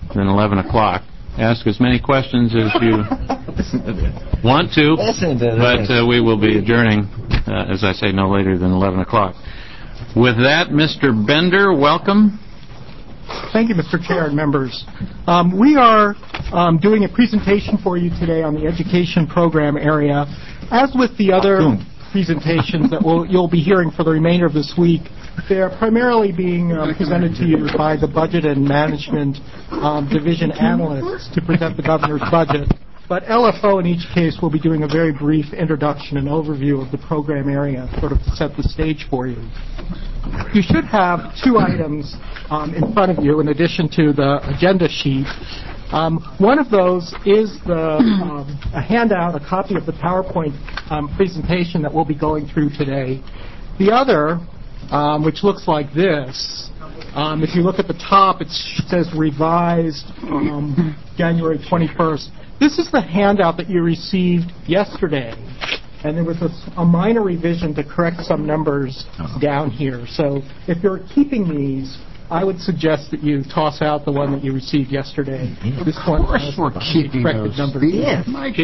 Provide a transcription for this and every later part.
than 11 o'clock. Ask as many questions as you want to, but we will be adjourning, as I say, no later than 11 o'clock. With that, Mr. Bender, welcome. Thank you, Mr. Chair and members. We are doing a presentation for you today on the education program area. As with the other presentations that you'll be hearing for the remainder of this week, they are primarily being presented to you by the Budget and Management Division analysts to present the governor's budget. But LFO in each case will be doing a very brief introduction and overview of the program area, sort of to set the stage for you. You should have two items in front of you in addition to the agenda sheet. One of those is a handout, a copy of the PowerPoint presentation that we'll be going through today. The other, which looks like this, if you look at the top, it says revised January 21st. This is the handout that you received yesterday, and there was a minor revision to correct some numbers down here. So if you're keeping these, I would suggest that you toss out the one that you received yesterday. This one has we're keeping corrected those. numbers. Yeah.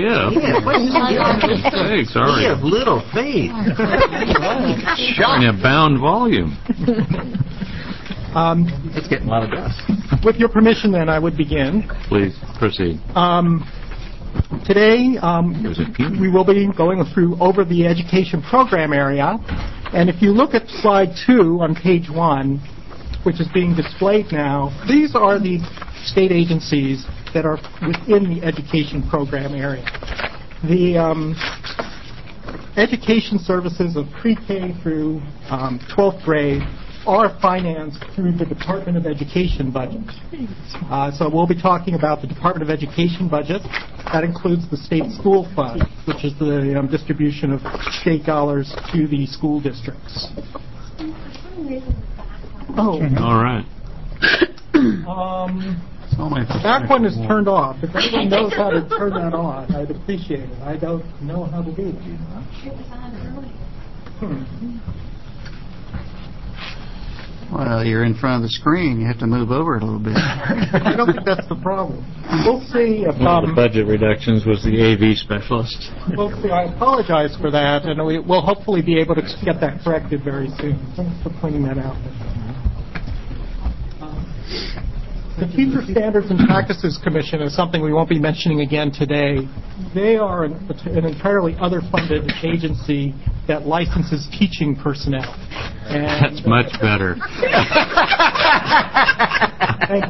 Hey, sorry. We have little faith. In a bound volume. It's getting a lot of dust. With your permission, then, I would begin. Please proceed. Today, we will be going over the education program area. And if you look at slide 2 on page 1, which is being displayed now, these are the state agencies that are within the education program area. The education services of pre-K through 12th grade are financed through the Department of Education budget. So we'll be talking about the Department of Education budget. That includes the state school fund, which is the distribution of state dollars to the school districts. Oh. All right. That one is turned off. If anyone knows how to turn that on, I'd appreciate it. I don't know how to do it. Well, you're in front of the screen. You have to move over it a little bit. I don't think that's the problem. We'll see if... One of the budget reductions was the AV specialist. We'll see. I apologize for that, and we'll hopefully be able to get that corrected very soon. Thanks for pointing that out. The Teacher Standards and Practices Commission is something we won't be mentioning again today. They are an entirely other-funded agency that licenses teaching personnel. And that's much better. Thank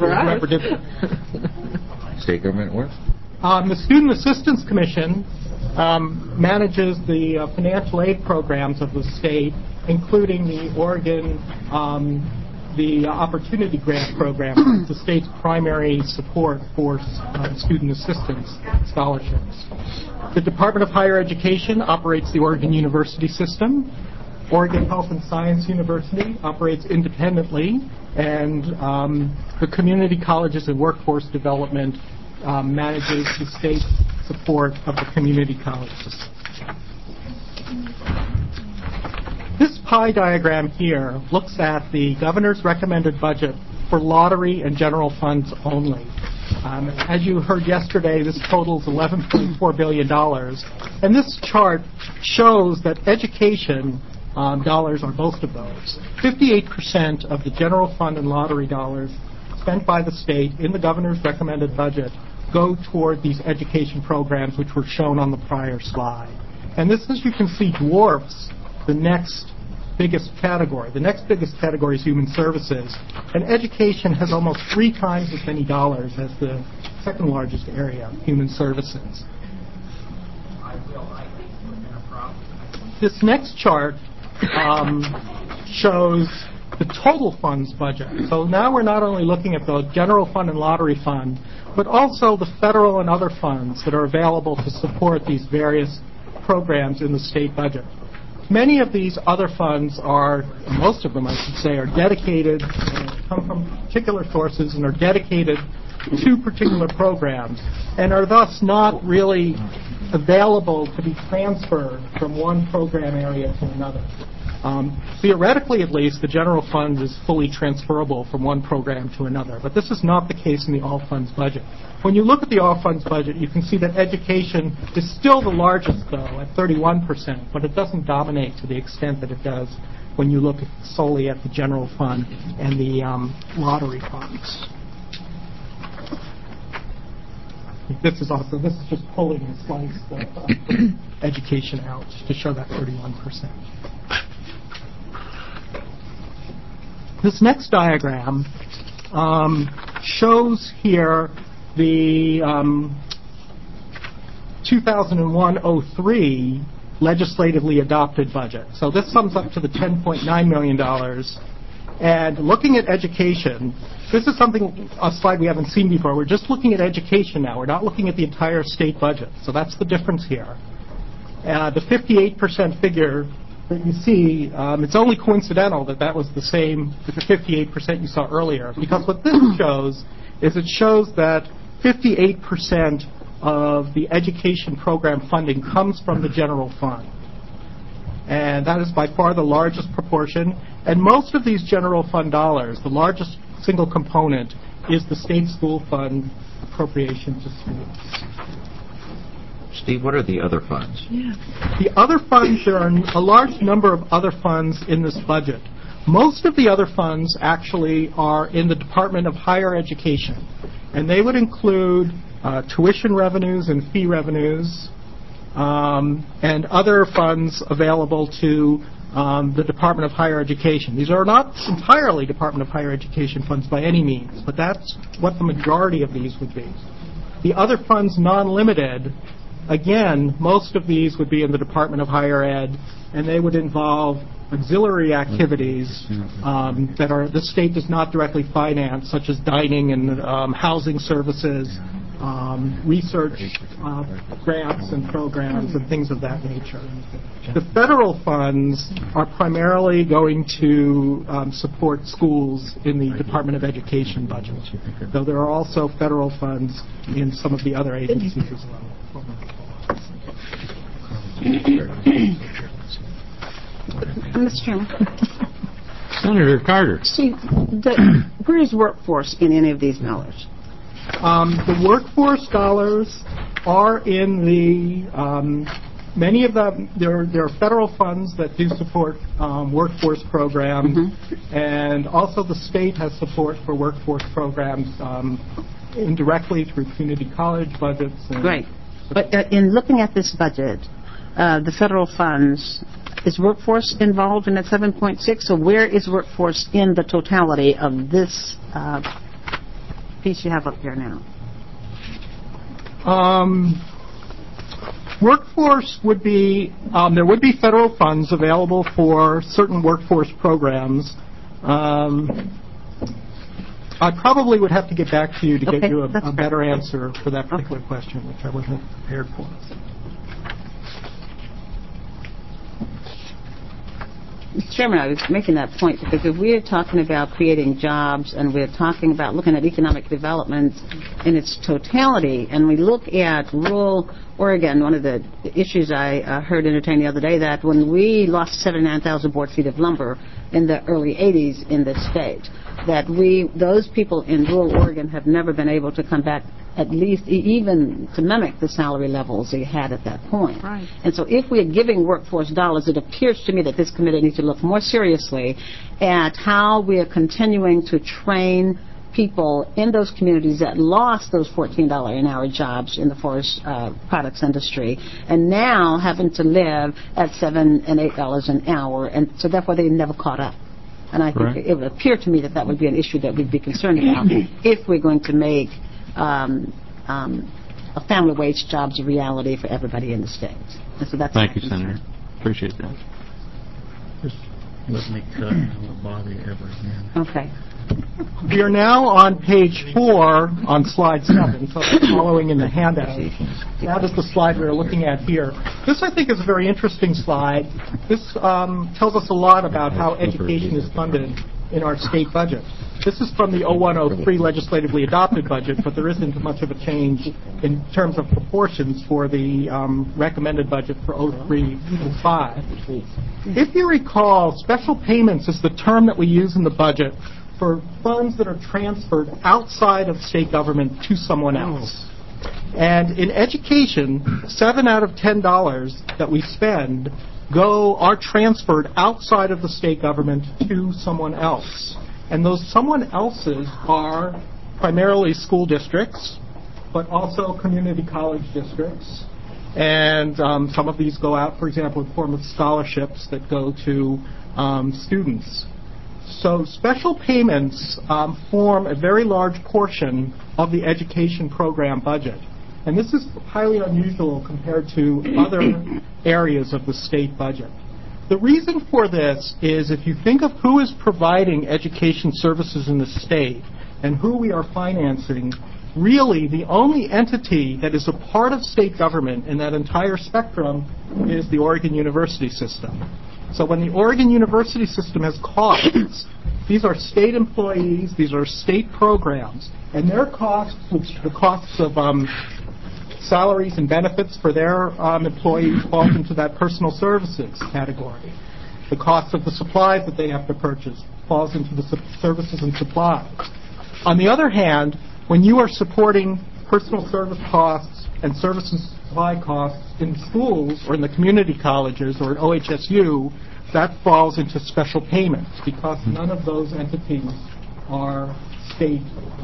you. State government works? The Student Assistance Commission manages the financial aid programs of the state, including the Oregon the Opportunity Grant Program, the state's primary support for student assistance scholarships. The Department of Higher Education operates the Oregon University System. Oregon Health and Science University operates independently, and the Community Colleges and Workforce Development manages the state support of the community colleges. This pie diagram here looks at the governor's recommended budget for lottery and general funds only. As you heard yesterday, this totals $11.4 billion. And this chart shows that education dollars are most of those. 58% of the general fund and lottery dollars spent by the state in the governor's recommended budget go toward these education programs, which were shown on the prior slide. And this, as you can see, dwarfs the next biggest category. The next biggest category is human services. And education has almost 3 times as many dollars as the second largest area, human services. This next chart shows the total funds budget. So now we're not only looking at the general fund and lottery fund, but also the federal and other funds that are available to support these various programs in the state budget. Many of these other funds are, most of them I should say, are dedicated, come from particular sources and are dedicated to particular programs and are thus not really available to be transferred from one program area to another. Theoretically, at least, the general fund is fully transferable from one program to another, but this is not the case in the all funds budget. When you look at the all funds budget, you can see that education is still the largest, though, at 31%, but it doesn't dominate to the extent that it does when you look solely at the general fund and the lottery funds. This is just pulling a slice of education out to show that 31%. This next diagram shows here the 2001-03 legislatively adopted budget. So this sums up to the $10.9 million. And looking at education, this is a slide we haven't seen before. We're just looking at education now. We're not looking at the entire state budget. So that's the difference here. The 58% figure that you see, it's only coincidental that was the same as the 58% you saw earlier. Because what this shows is it shows that 58% of the education program funding comes from the general fund. And that is by far the largest proportion. And most of these general fund dollars, the largest single component, is the state school fund appropriation to schools. Steve, what are the other funds? Yeah. The other funds, there are a large number of other funds in this budget. Most of the other funds actually are in the Department of Higher Education. And they would include tuition revenues and fee revenues, and other funds available to the Department of Higher Education. These are not entirely Department of Higher Education funds by any means, but that's what the majority of these would be. The other funds, non-limited, again, most of these would be in the Department of Higher Ed, and they would involve auxiliary activities that the state does not directly finance, such as dining and housing services, research grants and programs and things of that nature. The federal funds are primarily going to support schools in the Department of Education budget, though there are also federal funds in some of the other agencies as well. Mr. Chairman. Senator Carter. See, where is workforce in any of these dollars? The workforce dollars are in the many of them. There are federal funds that do support workforce programs, and also the state has support for workforce programs indirectly through community college budgets. Right, but in looking at this budget, the federal funds. Is workforce involved in that 7.6, or where is workforce in the totality of this piece you have up there now? Workforce would be, there would be federal funds available for certain workforce programs. I probably would have to get back to you to get you a better answer for that particular question, which I wasn't prepared for. Mr. Chairman, I was making that point because if we're talking about creating jobs and we're talking about looking at economic development in its totality, and we look at rural Oregon, one of the issues I heard entertained the other day, that when we lost 79,000 board feet of lumber in the early 80s in the state, that those people in rural Oregon have never been able to come back at least even to mimic the salary levels they had at that point. Right. And so if we're giving workforce dollars, it appears to me that this committee needs to look more seriously at how we are continuing to train people in those communities that lost those $14 an hour jobs in the forest products industry and now having to live at $7 and $8 an hour, and so therefore they never caught up. And I think it would appear to me that that would be an issue that we'd be concerned about if we're going to make family wage jobs a reality for everybody in the state. And so that's Thank you, Senator. Appreciate that. Let me cut. I won't bother you ever again. Okay. We are now on page 4 on slide 7, so it's following in the handout. That is the slide we're looking at here. This, I think, is a very interesting slide. This tells us a lot about how education is funded in our state budget. This is from the 0103 legislatively adopted budget, but there isn't much of a change in terms of proportions for the recommended budget for 0305. If you recall, special payments is the term that we use in the budget for funds that are transferred outside of state government to someone else. And in education, 7 out of $10 that we spend are transferred outside of the state government to someone else. And those someone else's are primarily school districts, but also community college districts. And some of these go out, for example, in the form of scholarships that go to students. So special payments form a very large portion of the education program budget. And this is highly unusual compared to other areas of the state budget. The reason for this is if you think of who is providing education services in the state and who we are financing, really the only entity that is a part of state government in that entire spectrum is the Oregon University system. So when the Oregon University system has costs, these are state employees, these are state programs, and their costs, the costs of salaries and benefits for their employees falls into that personal services category. The cost of the supplies that they have to purchase falls into the services and supplies. On the other hand, when you are supporting personal service costs and services supply costs in schools or in the community colleges or at OHSU, that falls into special payments because none of those entities are state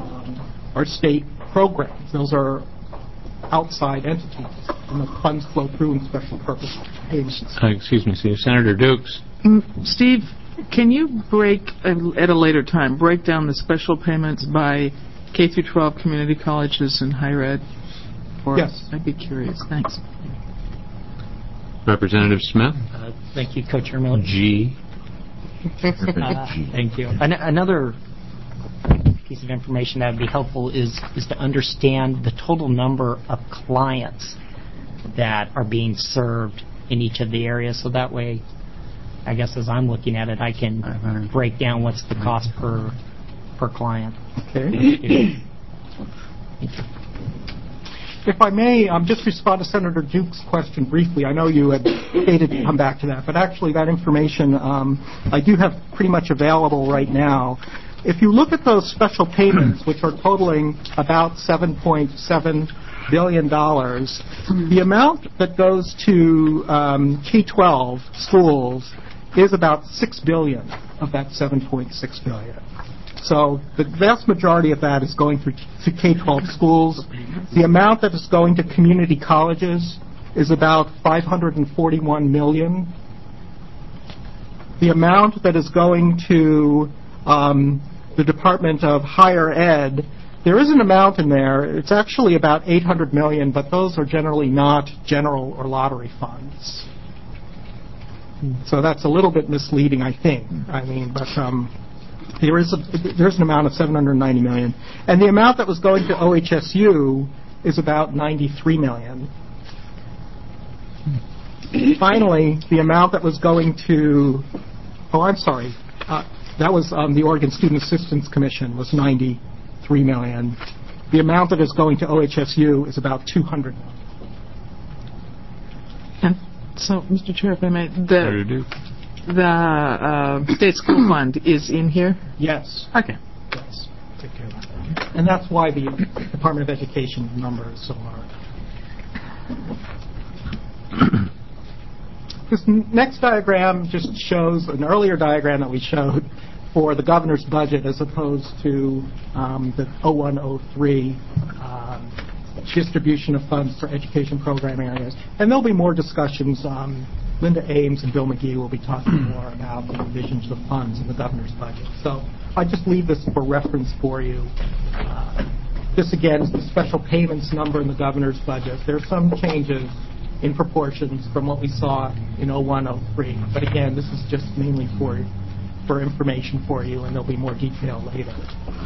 programs. Those are outside entities, and the funds flow through in special purpose payments. Excuse me, Steve. Senator Dukes. Steve, can you at a later time, break down the special payments by K through 12 community colleges and higher ed? Yes. I'd be curious. Thanks. Representative Smith. Thank you, Co-Chairman. G. Thank you. Another piece of information that would be helpful is to understand the total number of clients that are being served in each of the areas. So that way, I guess as I'm looking at it, I can break down what's the cost per client. Okay. If I may, just respond to Senator Duke's question briefly. I know you had stated to come back to that, but actually that information I do have pretty much available right now. If you look at those special payments, which are totaling about $7.7 billion, the amount that goes to K-12 schools is about $6 billion of that $7.6 billion. So the vast majority of that is going to K-12 schools. The amount that is going to community colleges is about $541 million. The amount that is going to the Department of Higher Ed, there is an amount in there. It's actually about $800 million, but those are generally not general or lottery funds. So that's a little bit misleading, I think. I mean, but there's an amount of $790 million. And the amount that was going to OHSU is about $93 million. Finally, the amount that was going to, that was the Oregon Student Assistance Commission was $93 million. The amount that is going to OHSU is about $200 million. And so, Mr. Chair, if I may, the state school fund is in here? Yes. Okay. Yes. Take care of that. And that's why the Department of Education number is so large. This next diagram just shows an earlier diagram that we showed for the governor's budget as opposed to the 0103 distribution of funds for education program areas. And there'll be more discussions. Linda Ames and Bill McGee will be talking more about the divisions of funds in the governor's budget. So I just leave this for reference for you. This, again, is the special payments number in the governor's budget. There are some changes in proportions from what we saw in 0103. But again, this is just mainly for information for you, and there'll be more detail later.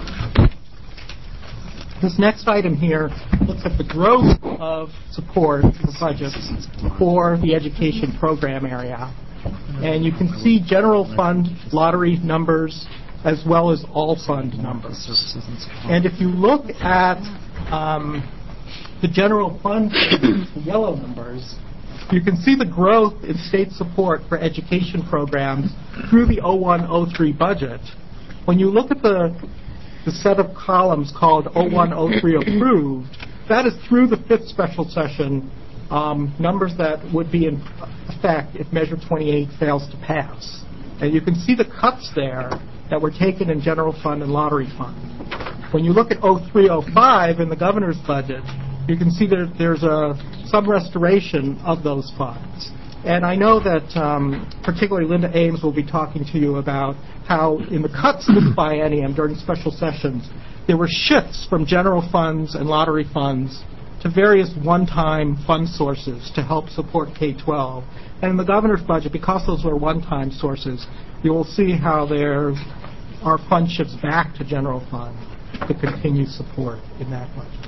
This next item here looks at the growth of support for budgets for the education program area. And you can see general fund lottery numbers as well as all fund numbers. And if you look at the general fund, the yellow numbers, you can see the growth in state support for education programs through the 01-03 budget. When you look at the set of columns called 01-03 approved, that is through the fifth special session, numbers that would be in effect if Measure 28 fails to pass. And you can see the cuts there that were taken in general fund and lottery fund. When you look at 03-05 in the governor's budget, you can see that there's some restoration of those funds. And I know that particularly Linda Ames will be talking to you about how in the cuts this biennium during special sessions, there were shifts from general funds and lottery funds to various one-time fund sources to help support K-12. And in the governor's budget, because those were one-time sources, you will see how there are fund shifts back to general fund to continue support in that budget.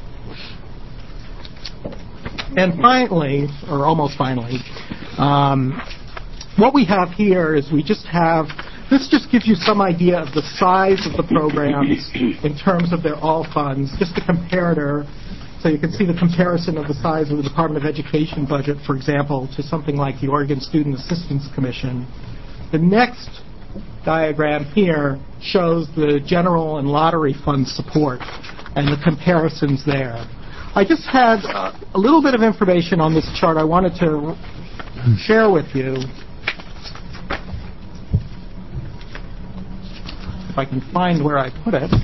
And finally, or almost finally, what we have here is this just gives you some idea of the size of the programs in terms of their all funds, just a comparator. So you can see the comparison of the size of the Department of Education budget, for example, to something like the Oregon Student Assistance Commission. The next diagram here shows the general and lottery fund support and the comparisons there. I just had a little bit of information on this chart I wanted to share with you. If I can find where I put it.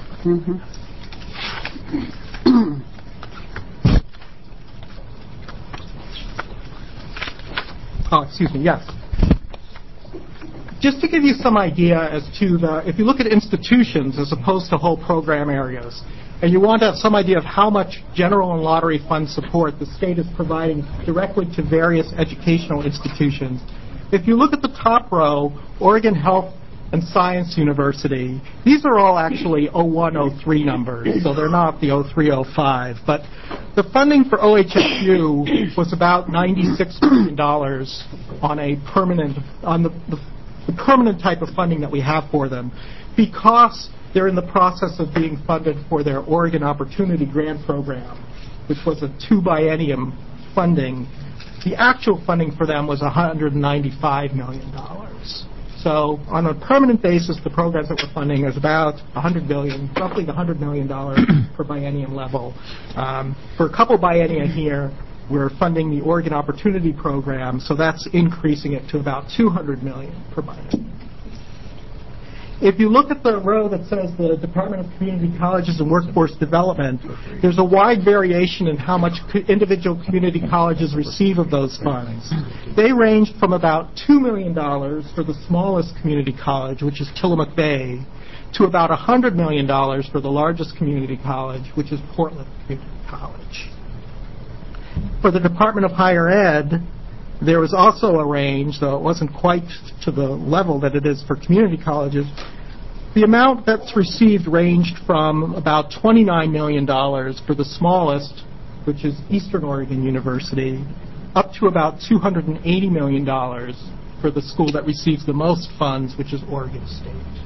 Oh, excuse me, yes. Just to give you some idea as to if you look at institutions as opposed to whole program areas, and you want to have some idea of how much general and lottery fund support the state is providing directly to various educational institutions. If you look at the top row, Oregon Health and Science University, these are all actually 01-03 numbers, so they're not the 03-05. But the funding for OHSU was about $96 million on a permanent, on the permanent type of funding that we have for them, because they're in the process of being funded for their Oregon Opportunity Grant Program, which was a 2-biennium funding. The actual funding for them was $195 million. So on a permanent basis, the programs that we're funding is about $100 billion, roughly the $100 million per biennium level. For a couple biennia here, we're funding the Oregon Opportunity Program, so that's increasing it to about $200 million per biennium. If you look at the row that says the Department of Community Colleges and Workforce Development, there's a wide variation in how much individual community colleges receive of those funds. They range from about $2 million for the smallest community college, which is Tillamook Bay, to about $100 million for the largest community college, which is Portland Community College. For the Department of Higher Ed, there was also a range, though it wasn't quite to the level that it is for community colleges. The amount that's received ranged from about $29 million for the smallest, which is Eastern Oregon University, up to about $280 million for the school that receives the most funds, which is Oregon State.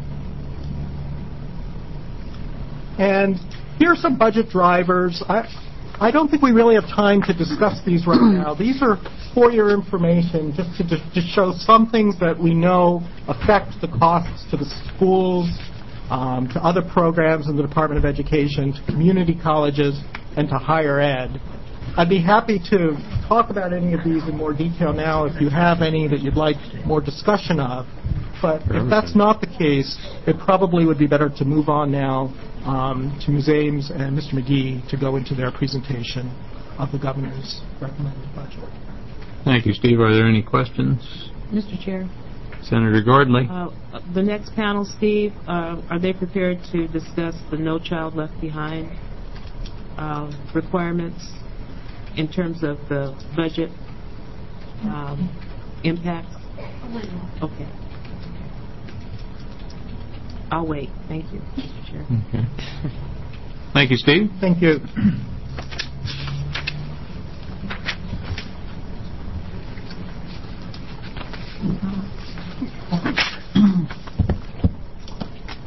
And here are some budget drivers. I don't think we really have time to discuss these right now. These are for your information, just to show some things that we know affect the costs to the schools, to other programs in the Department of Education, to community colleges, and to higher ed. I'd be happy to talk about any of these in more detail now if you have any that you'd like more discussion of. But if that's not the case, it probably would be better to move on now to Ms. Ames and Mr. McGee to go into their presentation of the governor's recommended budget. Thank you, Steve. Are there any questions? Mr. Chair. Senator Gordley. The next panel, Steve, are they prepared to discuss the No Child Left Behind requirements in terms of the budget impacts? Okay. I'll wait. Thank you, Mr. Chair. Okay. Thank you, Steve. Thank you.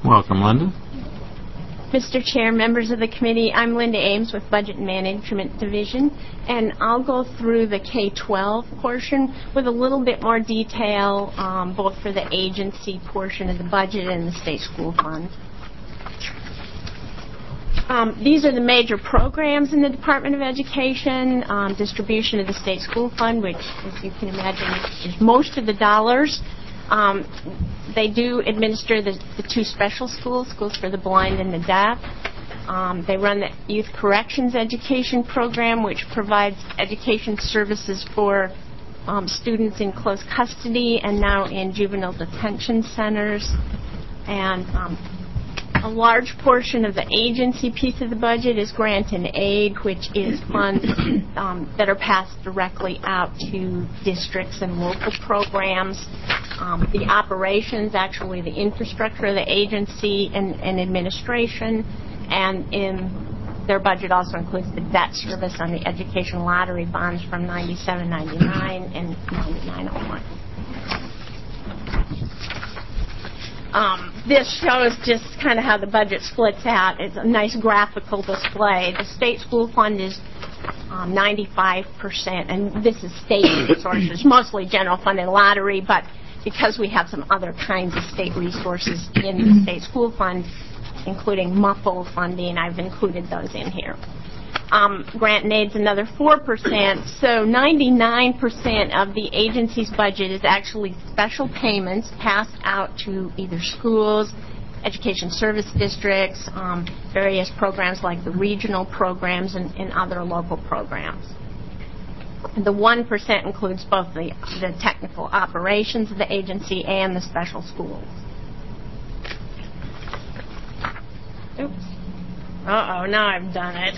Welcome, Linda. Mr. Chair, members of the committee, I'm Linda Ames with Budget and Management Division, and I'll go through the K-12 portion with a little bit more detail, both for the agency portion of the budget and the state school fund. These are the major programs in the Department of Education. Distribution of the state school fund, which, as you can imagine, is most of the dollars. They do administer the two special schools for the blind and the deaf. They run the Youth Corrections Education Program, which provides education services for students in close custody and now in juvenile detention centers. And a large portion of the agency piece of the budget is grant and aid, which is funds that are passed directly out to districts and local programs. The operations, actually the infrastructure of the agency and administration, and in their budget also includes the debt service on the education lottery bonds from 97-99 and 99-01. This shows just kind of how the budget splits out. It's a nice graphical display. The state school fund is 95%, and this is state resources, mostly general fund and lottery, but because we have some other kinds of state resources in the state school fund, including MUFL funding, I've included those in here. Grant and aid's another 4%, so 99% of the agency's budget is actually special payments passed out to either schools, education service districts, various programs like the regional programs and other local programs. The 1% includes both the technical operations of the agency and the special schools. Oops. Uh-oh, now I've done it.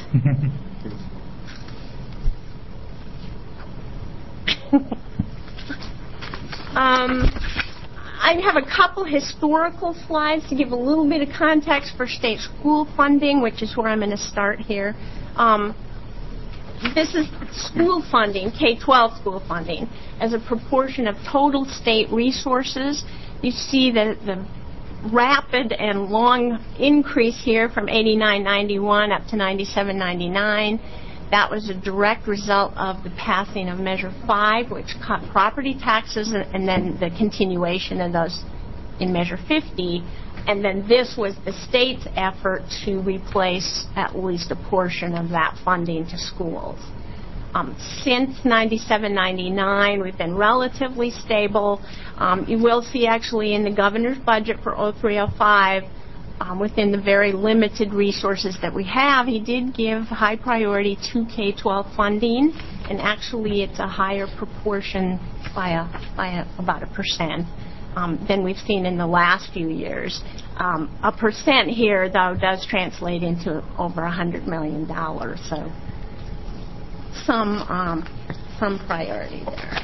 I have a couple historical slides to give a little bit of context for state school funding, which is where I'm going to start here. This is school funding, K-12 school funding, as a proportion of total state resources. You see the rapid and long increase here from 89-91 up to 97-99. That was a direct result of the passing of Measure 5, which cut property taxes, and then the continuation of those in Measure 50. And then this was the state's effort to replace at least a portion of that funding to schools. Since 97-99, we've been relatively stable. You will see actually in the governor's budget for 03-05, within the very limited resources that we have, he did give high priority to K-12 funding, and actually it's a higher proportion by about 1%. Than we've seen in the last few years. 1% here, though, does translate into over $100 million, so some priority there.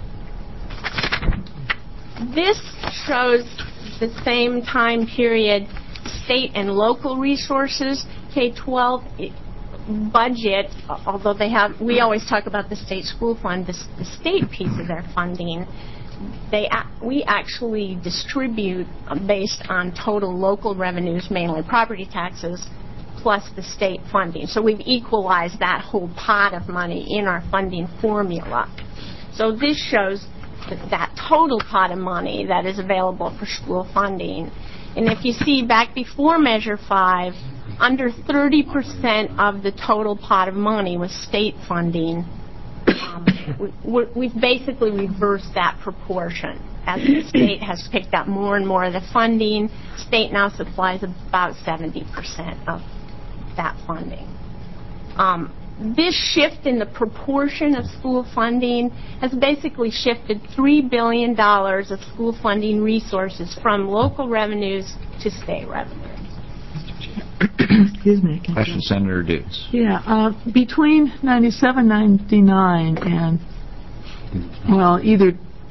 This shows the same time period, state and local resources. K-12 budget, although we always talk about the state school fund, the state piece of their funding. We actually distribute based on total local revenues, mainly property taxes, plus the state funding. So we've equalized that whole pot of money in our funding formula. So this shows that total pot of money that is available for school funding. And if you see back before Measure 5, under 30% of the total pot of money was state funding. We've basically reversed that proportion. As the state has picked up more and more of the funding, state now supplies about 70% of that funding. This shift in the proportion of school funding has basically shifted $3 billion of school funding resources from local revenues to state revenues. Excuse me. Question, Senator Dukes. Yeah, between 97-99 and, well, either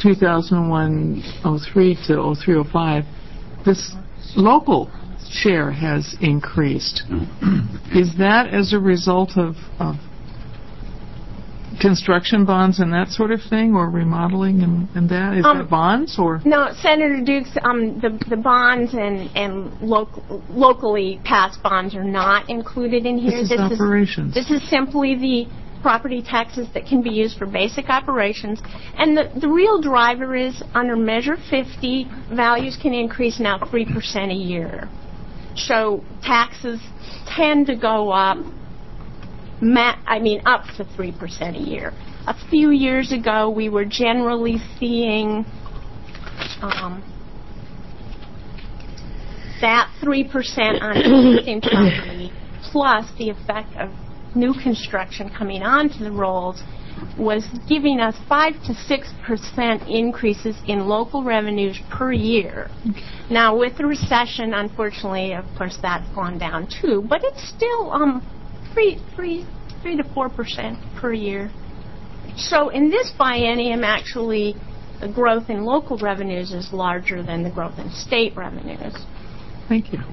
2001-03 to 03-05, this local share has increased. Is that as a result of construction bonds and that sort of thing, or remodeling and that? Is that bonds or? No, Senator Dukes, the bonds and locally passed bonds are not included in here. This is operations. This is simply the property taxes that can be used for basic operations. And the real driver is under Measure 50, values can increase now 3% a year. So taxes tend to go up, up to 3% a year. A few years ago, we were generally seeing that 3% on existing property, plus the effect of new construction coming onto the rolls, was giving us 5 to 6% increases in local revenues per year. Now, with the recession, unfortunately, of course, that's gone down too, but it's still 3 to 4% per year. So in this biennium, actually, the growth in local revenues is larger than the growth in state revenues. Thank you.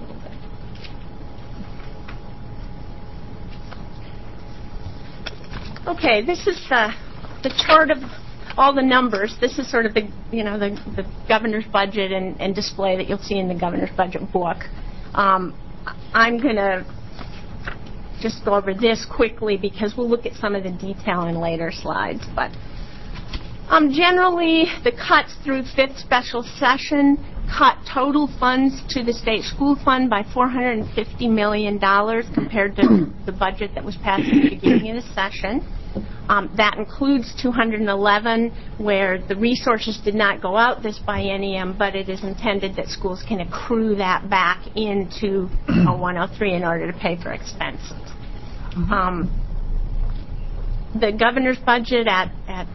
Okay, this is the chart of all the numbers. This is sort of the governor's budget and display that you'll see in the governor's budget book. I'm going to just go over this quickly because we'll look at some of the detail in later slides. But generally, the cuts through fifth special session cut total funds to the state school fund by $450 million compared to the budget that was passed at the beginning of the session. That includes 211 where the resources did not go out this biennium, but it is intended that schools can accrue that back into 103 in order to pay for expenses. The governor's budget at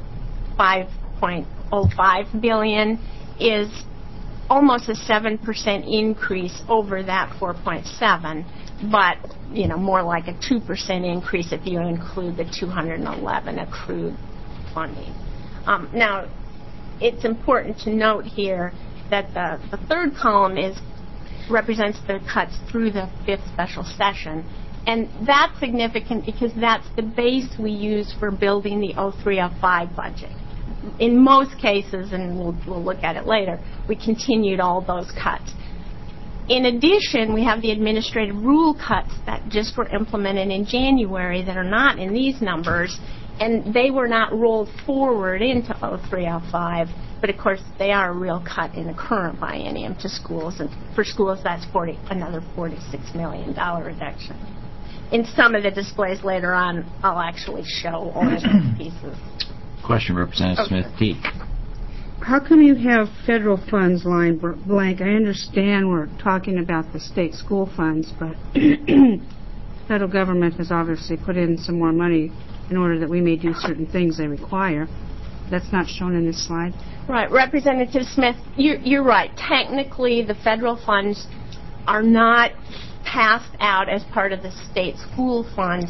$5.05 billion is almost a 7% increase over that 4.7, but more like a 2% increase if you include the 211 accrued funding. Now, it's important to note here that the third column represents the cuts through the fifth special session, and that's significant because that's the base we use for building the 03-05 budget. In most cases, and we'll look at it later, we continued all those cuts. In addition, we have the administrative rule cuts that just were implemented in January that are not in these numbers, and they were not rolled forward into 03-05, but of course they are a real cut in the current biennium to schools, and for schools that's another $46 million reduction. In some of the displays later on, I'll actually show all of those pieces. Question, Representative Smith Teague. How come you have federal funds line blank? I understand we're talking about the state school funds, but the federal government has obviously put in some more money in order that we may do certain things they require. That's not shown in this slide. Right. Representative Smith, you're right. Technically, the federal funds are not passed out as part of the state school fund.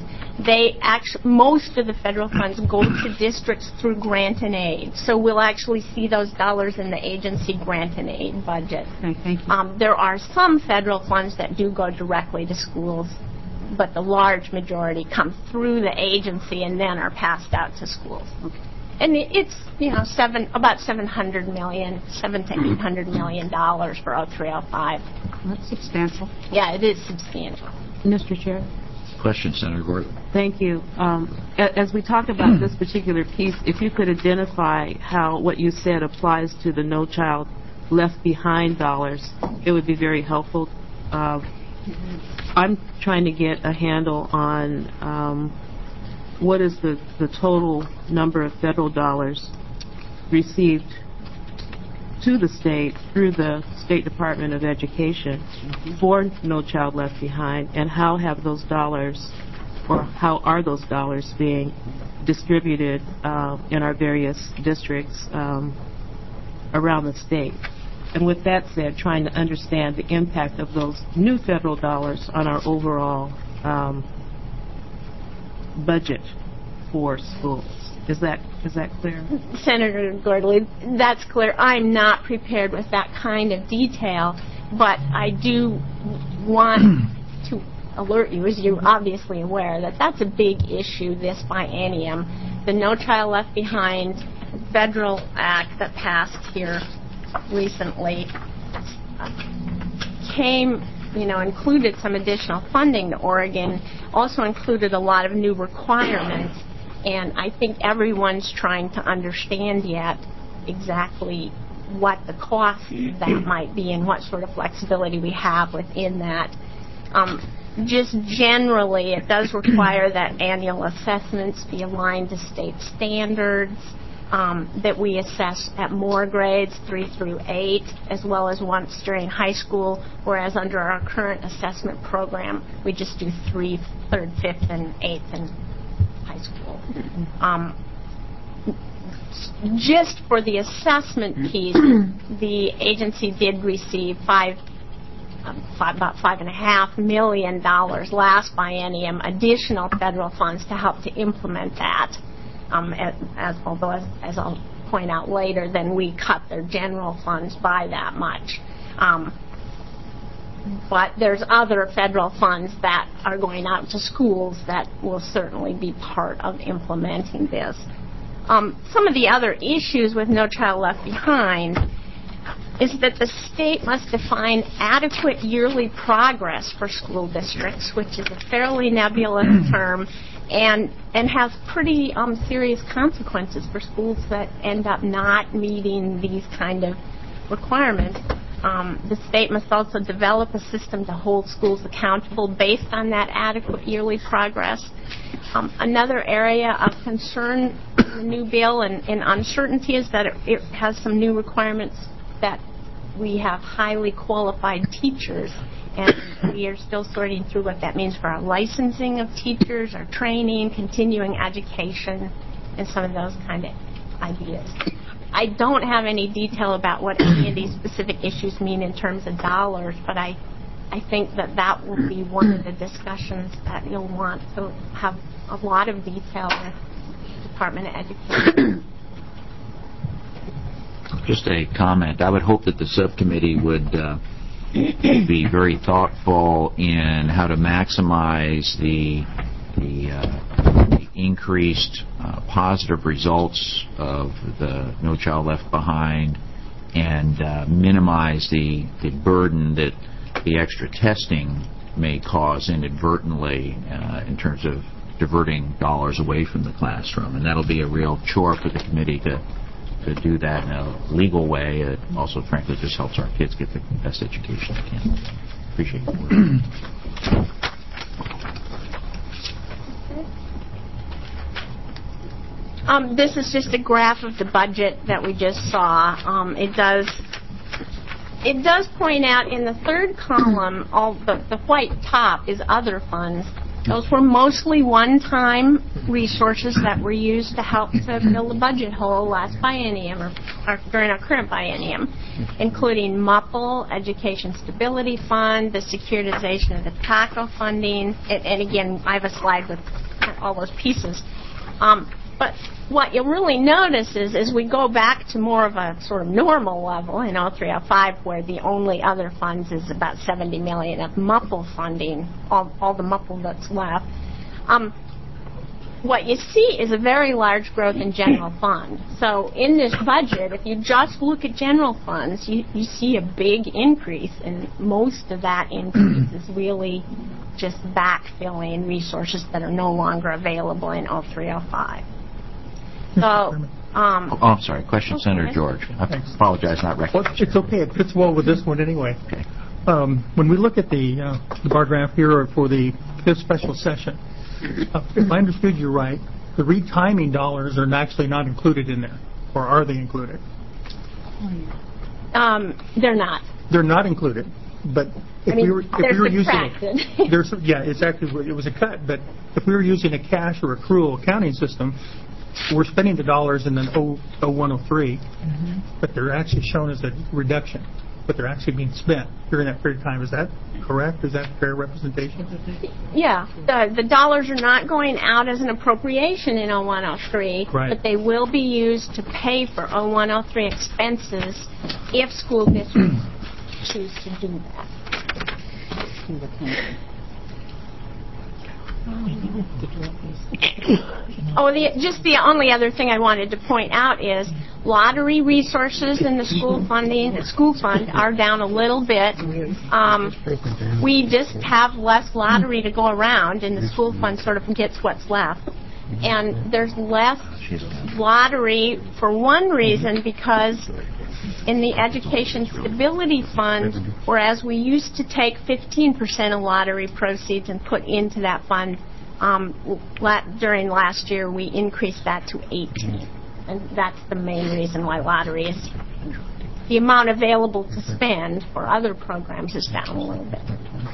Most of the federal funds go to districts through grant and aid. So we'll actually see those dollars in the agency grant and aid budget. Okay, thank you. There are some federal funds that do go directly to schools, but the large majority come through the agency and then are passed out to schools. Okay. And it's about $700 to $800 million for 03-05. That's substantial. Yeah, it is substantial. Mr. Chair. Question, Senator Gordon. Thank you. As we talk about this particular piece, if you could identify how what you said applies to the No Child Left Behind dollars, it would be very helpful. I'm trying to get a handle on what is the total number of federal dollars received to the state through the State Department of Education for No Child Left Behind, and how have those dollars, or how are those dollars being distributed in our various districts around the state. And with that said, trying to understand the impact of those new federal dollars on our overall budget for schools. Is that clear? Senator Gordley, that's clear. I'm not prepared with that kind of detail, but I do want to alert you, as you're obviously aware, that that's a big issue this biennium. The No Child Left Behind federal act that passed here recently included some additional funding to Oregon, also included a lot of new requirements, and I think everyone's trying to understand yet exactly what the cost of that might be and what sort of flexibility we have within that. Just generally, it does require that annual assessments be aligned to state standards, that we assess at more grades, 3 through 8, as well as once during high school, whereas under our current assessment program, we just do 3rd, 5th, and 8th in high school. Just for the assessment piece, the agency did receive about $5.5 million last biennium, additional federal funds to help to implement that. Although, as I'll point out later, then we cut their general funds by that much. But there's other federal funds that are going out to schools that will certainly be part of implementing this. Some of the other issues with No Child Left Behind is that the state must define adequate yearly progress for school districts, which is a fairly nebulous term, and has pretty serious consequences for schools that end up not meeting these kind of requirements. The state must also develop a system to hold schools accountable based on that adequate yearly progress. Another area of concern in the new bill and uncertainty is that it has some new requirements that we have highly qualified teachers, and we are still sorting through what that means for our licensing of teachers, our training, continuing education, and some of those kind of ideas. I don't have any detail about what any of these specific issues mean in terms of dollars, but I think that will be one of the discussions that you'll want to have a lot of detail with the Department of Education. Just a comment. I would hope that the subcommittee would be very thoughtful in how to maximize the increased positive results of the No Child Left Behind and minimize the burden that the extra testing may cause inadvertently in terms of diverting dollars away from the classroom. And that'll be a real chore for the committee to do that in a legal way. It also, frankly, just helps our kids get the best education they can. Appreciate your work. This is just a graph of the budget that we just saw. It does point out in the third column, all the white top is other funds. Those were mostly one-time resources that were used to help to fill the budget hole last biennium or during our current biennium, including MUPL, Education Stability Fund, the securitization of the TACO funding, and again, I have a slide with all those pieces. But what you'll really notice is as we go back to more of a sort of normal level in 0305, where the only other funds is about $70 million of MUPL funding, all the MUPL that's left, what you see is a very large growth in general fund. So in this budget, if you just look at general funds, you see a big increase, and most of that increase is really just backfilling resources that are no longer available in 0305. So, I'm sorry. Question, okay. Senator George. I apologize, not recognized. It's okay. It fits well with this one anyway. Okay. When we look at the bar graph here for the fifth special session, if I understood you right, the retiming dollars are actually not included in there, or are they included? They're not. They're not included. But if we were using exactly. It was a cut. But if we were using a cash or accrual accounting system, we're spending the dollars in the 0103, but they're actually shown as a reduction, but they're actually being spent during that period of time. Is that correct? Is that fair representation? Yeah. The dollars are not going out as an appropriation in 0103, right, but they will be used to pay for 0103 expenses if school districts choose to do that. Just the only other thing I wanted to point out is lottery resources in the school fund are down a little bit. We just have less lottery to go around, and the school fund sort of gets what's left. And there's less lottery for one reason, because in the Education Stability Fund, whereas we used to take 15% of lottery proceeds and put into that fund, during last year we increased that to 18%. And that's the main reason why lottery is, the amount available to spend for other programs is down a little bit.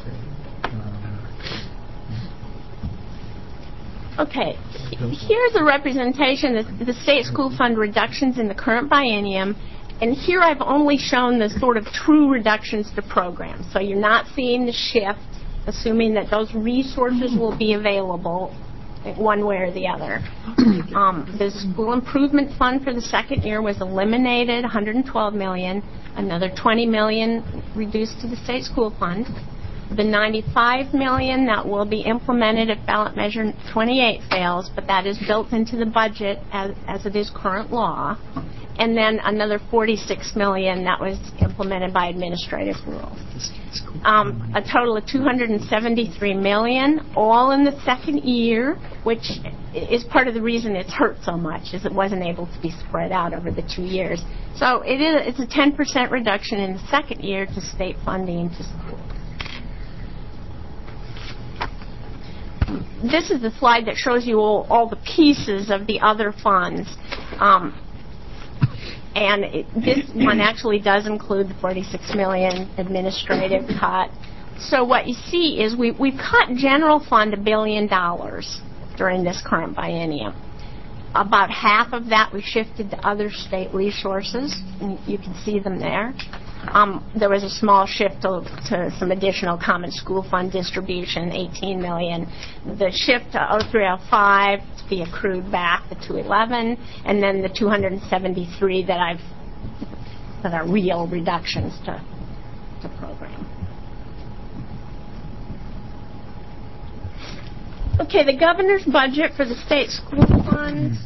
Okay, here's a representation of the state school fund reductions in the current biennium, and here I've only shown the sort of true reductions to programs. So you're not seeing the shift, assuming that those resources will be available one way or the other. The school improvement fund for the second year was eliminated, $112 million, another $20 million reduced to the state school fund. The $95 million that will be implemented if ballot measure 28 fails, but that is built into the budget as it is current law. And then another $46 million that was implemented by administrative rules. A total of $273 million, all in the second year, which is part of the reason it's hurt so much, is it wasn't able to be spread out over the 2 years. So it's a 10% reduction in the second year to state funding to schools. This is the slide that shows you all the pieces of the other funds. This one actually does include the $46 million administrative cut. So what you see is we've cut general fund $1 billion during this current biennium. About half of that we shifted to other state resources, and you can see them there. There was a small shift to some additional common school fund distribution, $18 million. The shift to 0305 to be accrued back, the 211, and then the 273 that are real reductions to program. Okay, the governor's budget for the state school funds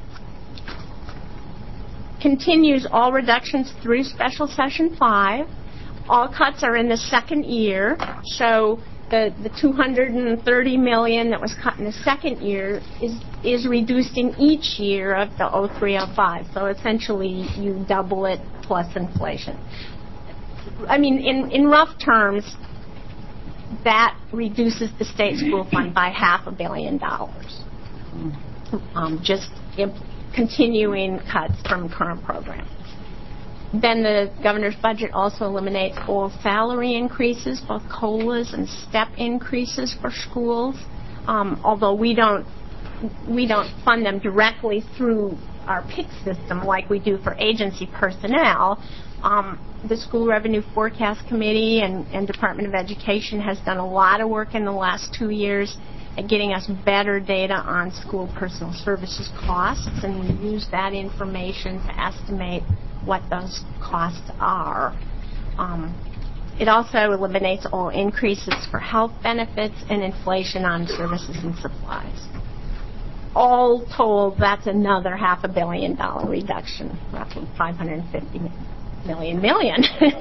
continues all reductions through Special Session 5. All cuts are in the second year, so the $230 million that was cut in the second year is reduced in each year of the 0305. So essentially you double it plus inflation. I mean, in rough terms, that reduces the state school fund by $500 million. Just continuing cuts from current programs. Then the governor's budget also eliminates all salary increases, both COLAs and step increases for schools. Although we don't fund them directly through our PIC system like we do for agency personnel. The School Revenue Forecast Committee and Department of Education has done a lot of work in the last 2 years at getting us better data on school personal services costs, and we use that information to estimate what those costs are. It also eliminates all increases for health benefits and inflation on services and supplies. All told, that's another $500 million reduction, roughly $550 million.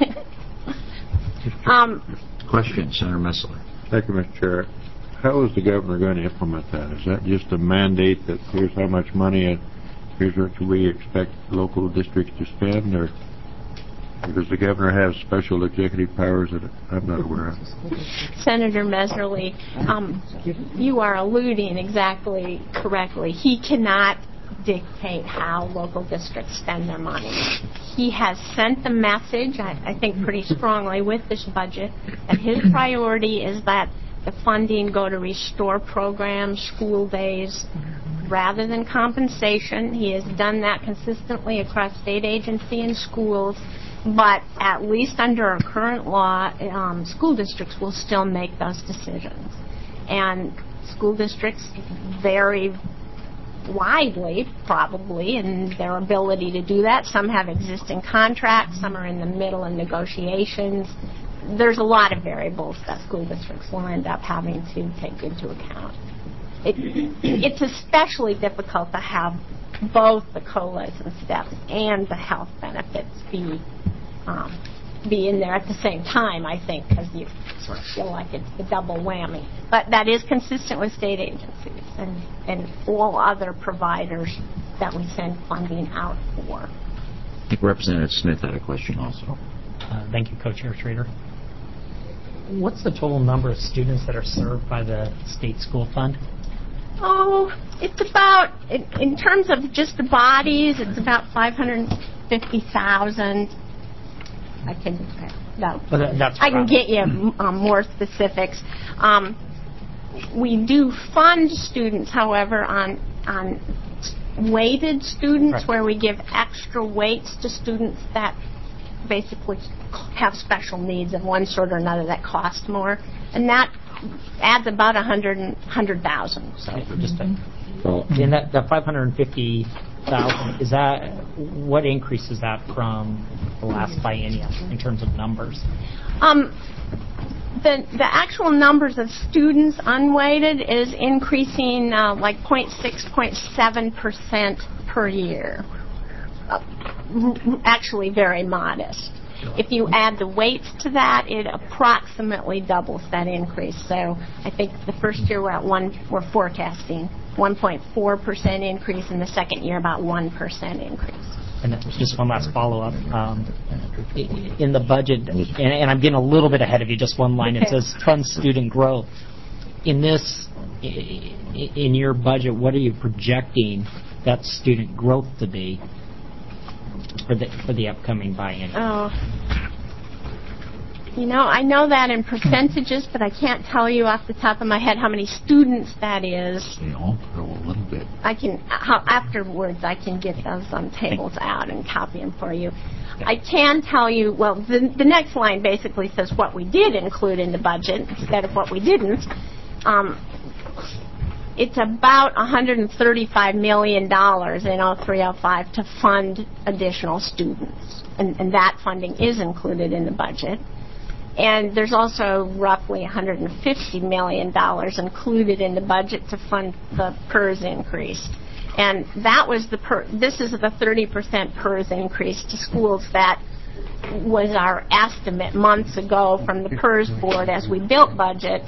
Question, Senator Messler. Thank you, Mr. Chair. How is the governor going to implement that? Is that just a mandate that here's how much money and here's what we expect local districts to spend, or does the governor have special executive powers that I'm not aware of? Senator Messerly, you are alluding exactly correctly. He cannot dictate how local districts spend their money. He has sent the message, I think pretty strongly with this budget, that his priority is that the funding go to restore programs, school days, rather than compensation. He has done that consistently across state agency and schools, but at least under our current law, school districts will still make those decisions. And school districts vary widely, probably, in their ability to do that. Some have existing contracts, some are in the middle of negotiations. There's a lot of variables that school districts will end up having to take into account. it's especially difficult to have both the COLAs and steps and the health benefits be in there at the same time, I think, because you sort of feel like it's the double whammy. But that is consistent with state agencies and all other providers that we send funding out for. I think Representative Smith had a question also. Thank you, Co-Chair Schrader. What's the total number of students that are served by the state school fund? Oh, it's about, in terms of just the bodies, it's about 550,000. I can get you more specifics. We do fund students, however, on weighted students, where we give extra weights to students that basically have special needs of one sort or another that cost more, and that adds about 100,000. So, in that 550,000, is that what increase is that from the last biennium in terms of numbers? The actual numbers of students unweighted is increasing like 0.7% per year. Actually very modest. If you add the weights to that, it approximately doubles that increase. So I think the first year we're forecasting 1.4% increase, and the second year about 1% increase. And just one last follow-up. In the budget, and I'm getting a little bit ahead of you, just one line, it says fund student growth. In your budget, what are you projecting that student growth to be for the upcoming biennium? Oh. I know that in percentages, but I can't tell you off the top of my head how many students that is. They all grow a little bit. Afterwards, I can get those tables out and copy them for you. I can tell you, well, the next line basically says what we did include in the budget instead of what we didn't. It's about $135 million in 0305 to fund additional students, and that funding is included in the budget. And there's also roughly $150 million included in the budget to fund the PERS increase. And that was this is the 30% PERS increase to schools that was our estimate months ago from the PERS board as we built budgets.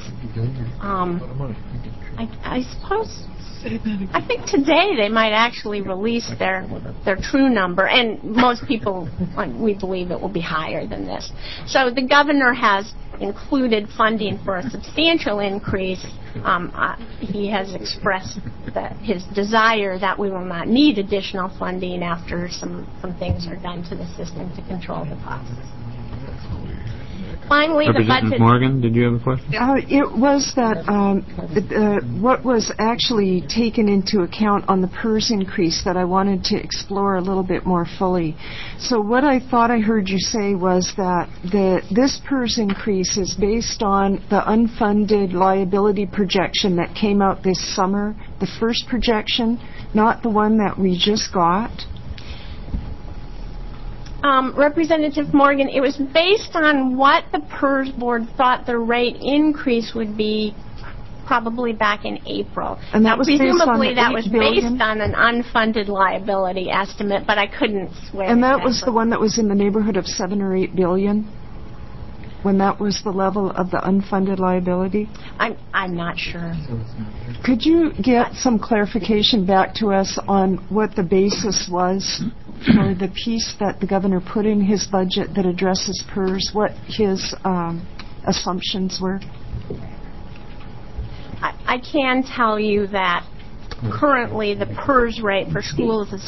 I suppose, I think today they might actually release their true number, and most people, we believe it will be higher than this. So the governor has included funding for a substantial increase. He has expressed his desire that we will not need additional funding after some things are done to the system to control the costs. Finally, Representative Morgan, did you have a question? It was that what was actually taken into account on the PERS increase that I wanted to explore a little bit more fully. So what I thought I heard you say was that this PERS increase is based on the unfunded liability projection that came out this summer, the first projection, not the one that we just got. Representative Morgan, it was based on what the PERS board thought the rate increase would be probably back in April. And that was presumably based on that was based on an unfunded liability estimate, but I couldn't swear. And that was the one that was in the neighborhood of $7 or $8 billion? When that was the level of the unfunded liability? I'm not sure. Could you get some clarification back to us on what the basis was for the piece that the governor put in his budget that addresses PERS, what his assumptions were? I can tell you that currently the PERS rate for schools is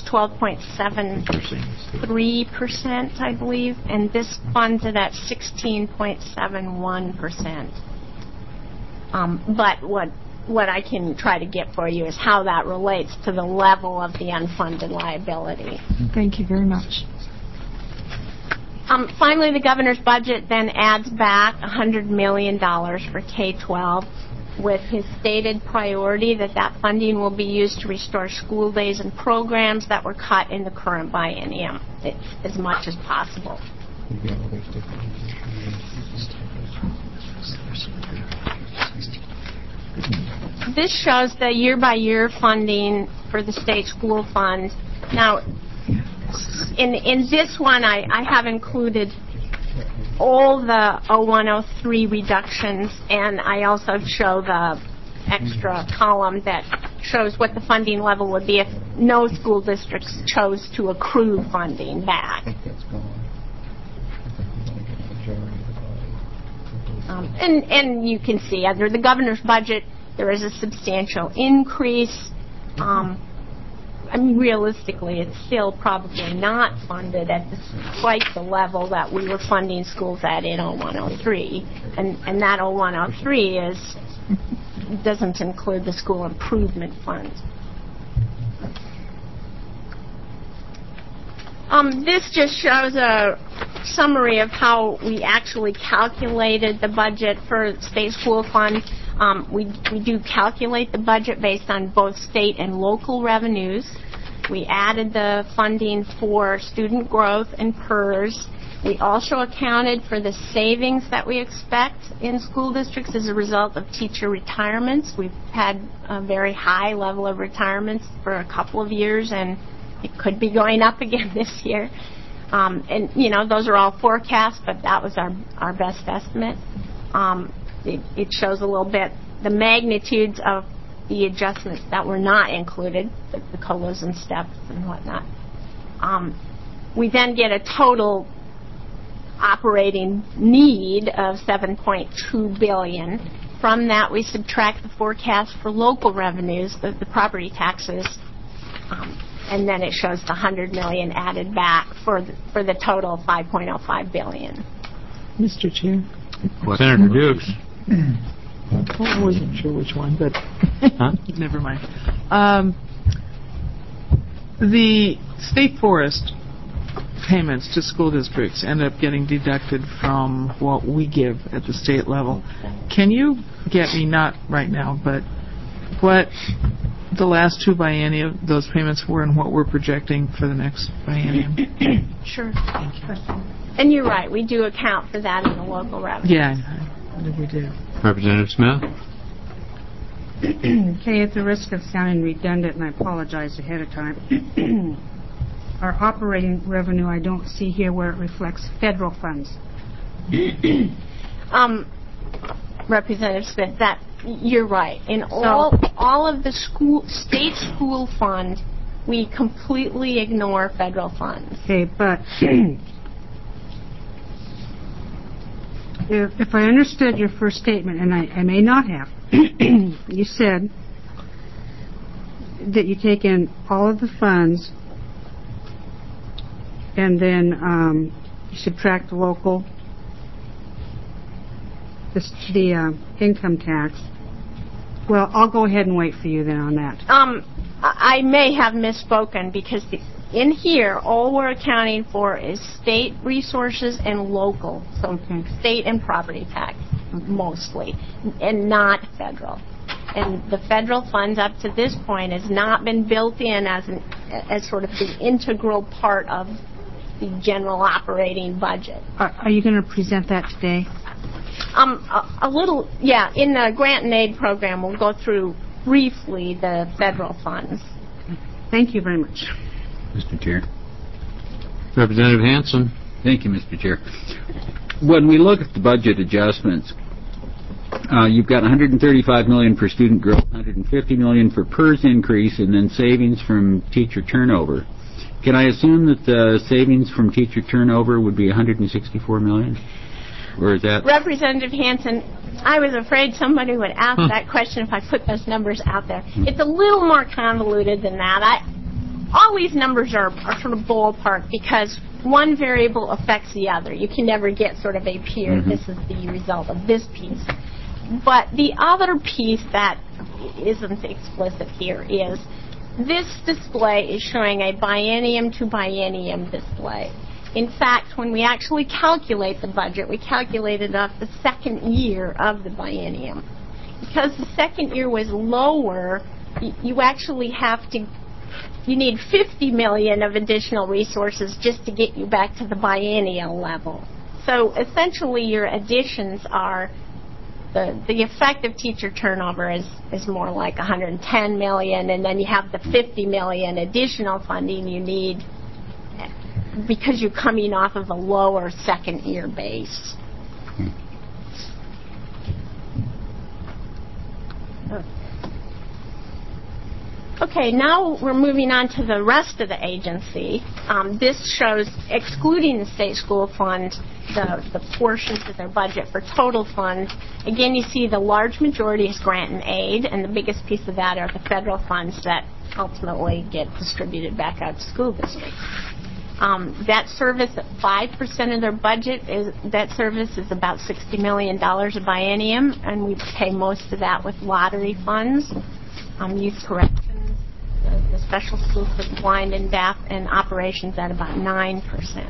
12.73%, I believe, and this funds it at 16.71%. But what I can try to get for you is how that relates to the level of the unfunded liability. Thank you very much. Finally, the governor's budget then adds back $100 million for K-12 with his stated priority that funding will be used to restore school days and programs that were cut in the current biennium as much as possible. this shows the year-by-year funding for the state school fund. Now, in this one, I have included all the 0103 reductions, and I also show the extra column that shows what the funding level would be if no school districts chose to accrue funding back. And you can see under the governor's budget there is a substantial increase. I mean, realistically, it's still probably not funded at quite the level that we were funding schools at in 0103. And that 0103 doesn't include the school improvement fund. This just shows a summary of how we actually calculated the budget for state school fund. We do calculate the budget based on both state and local revenues. We added the funding for student growth and PERS. We also accounted for the savings that we expect in school districts as a result of teacher retirements. We've had a very high level of retirements for a couple of years, and it could be going up again this year. And, you know, those are all forecasts, but that was our best estimate. It shows a little bit the magnitudes of the adjustments that were not included, the COLAs and steps and whatnot. We then get a total operating need of $7.2 billion. From that, we subtract the forecast for local revenues, the property taxes, and then it shows the $100 million added back for the total of $5.05 billion. Mr. Chair. Senator Dukes. I wasn't sure which one, but never mind. The state forest payments to school districts end up getting deducted from what we give at the state level. Can you get me, not right now, but what the last two biennia of those payments were and what we're projecting for the next biennium? Sure. And you're right, we do account for that in the local revenue. Yeah, I think we do. Representative Smith? Okay, at the risk of sounding redundant, and I apologize ahead of time, our operating revenue, I don't see here where it reflects federal funds. Representative Smith, that you're right. In all of the state school fund, we completely ignore federal funds. Okay, but if I understood your first statement, and I may not have, you said that you take in all of the funds and then you subtract the local, the income tax. Well, I'll go ahead and wait for you then on that. I may have misspoken because in here, all we're accounting for is state resources and local, so state and property tax mostly, and not federal. And the federal funds up to this point has not been built in as sort of the integral part of the general operating budget. Are you going to present that today? A little, yeah. In the grant and aid program, we'll go through briefly the federal funds. Thank you very much. Mr. Chair. Representative Hanson. Thank you, Mr. Chair. When we look at the budget adjustments, you've got $135 million for student growth, $150 million for PERS increase, and then savings from teacher turnover. Can I assume that the savings from teacher turnover would be $164 million? Or is that... Representative Hanson, I was afraid somebody would ask that question if I put those numbers out there. It's a little more convoluted than that. All these numbers are sort of ballpark because one variable affects the other. You can never get sort of a peer, this is the result of this piece. But the other piece that isn't explicit here is this display is showing a biennium to biennium display. In fact, when we actually calculate the budget, we calculate it off the second year of the biennium. Because the second year was lower, you actually have to, you need $50 million of additional resources just to get you back to the biennial level. So essentially your additions are the effective teacher turnover is more like 110 million, and then you have the 50 million additional funding you need because you're coming off of a lower second year base. Okay, now we're moving on to the rest of the agency. This shows, excluding the state school fund, the portions of their budget for total funds. Again, you see the large majority is grant and aid, and the biggest piece of that are the federal funds that ultimately get distributed back out to school districts. Debt service at 5% of their budget debt service is about $60 million a biennium, and we pay most of that with lottery funds, youth corrections, the special school for the blind and deaf, and operations at about 9%.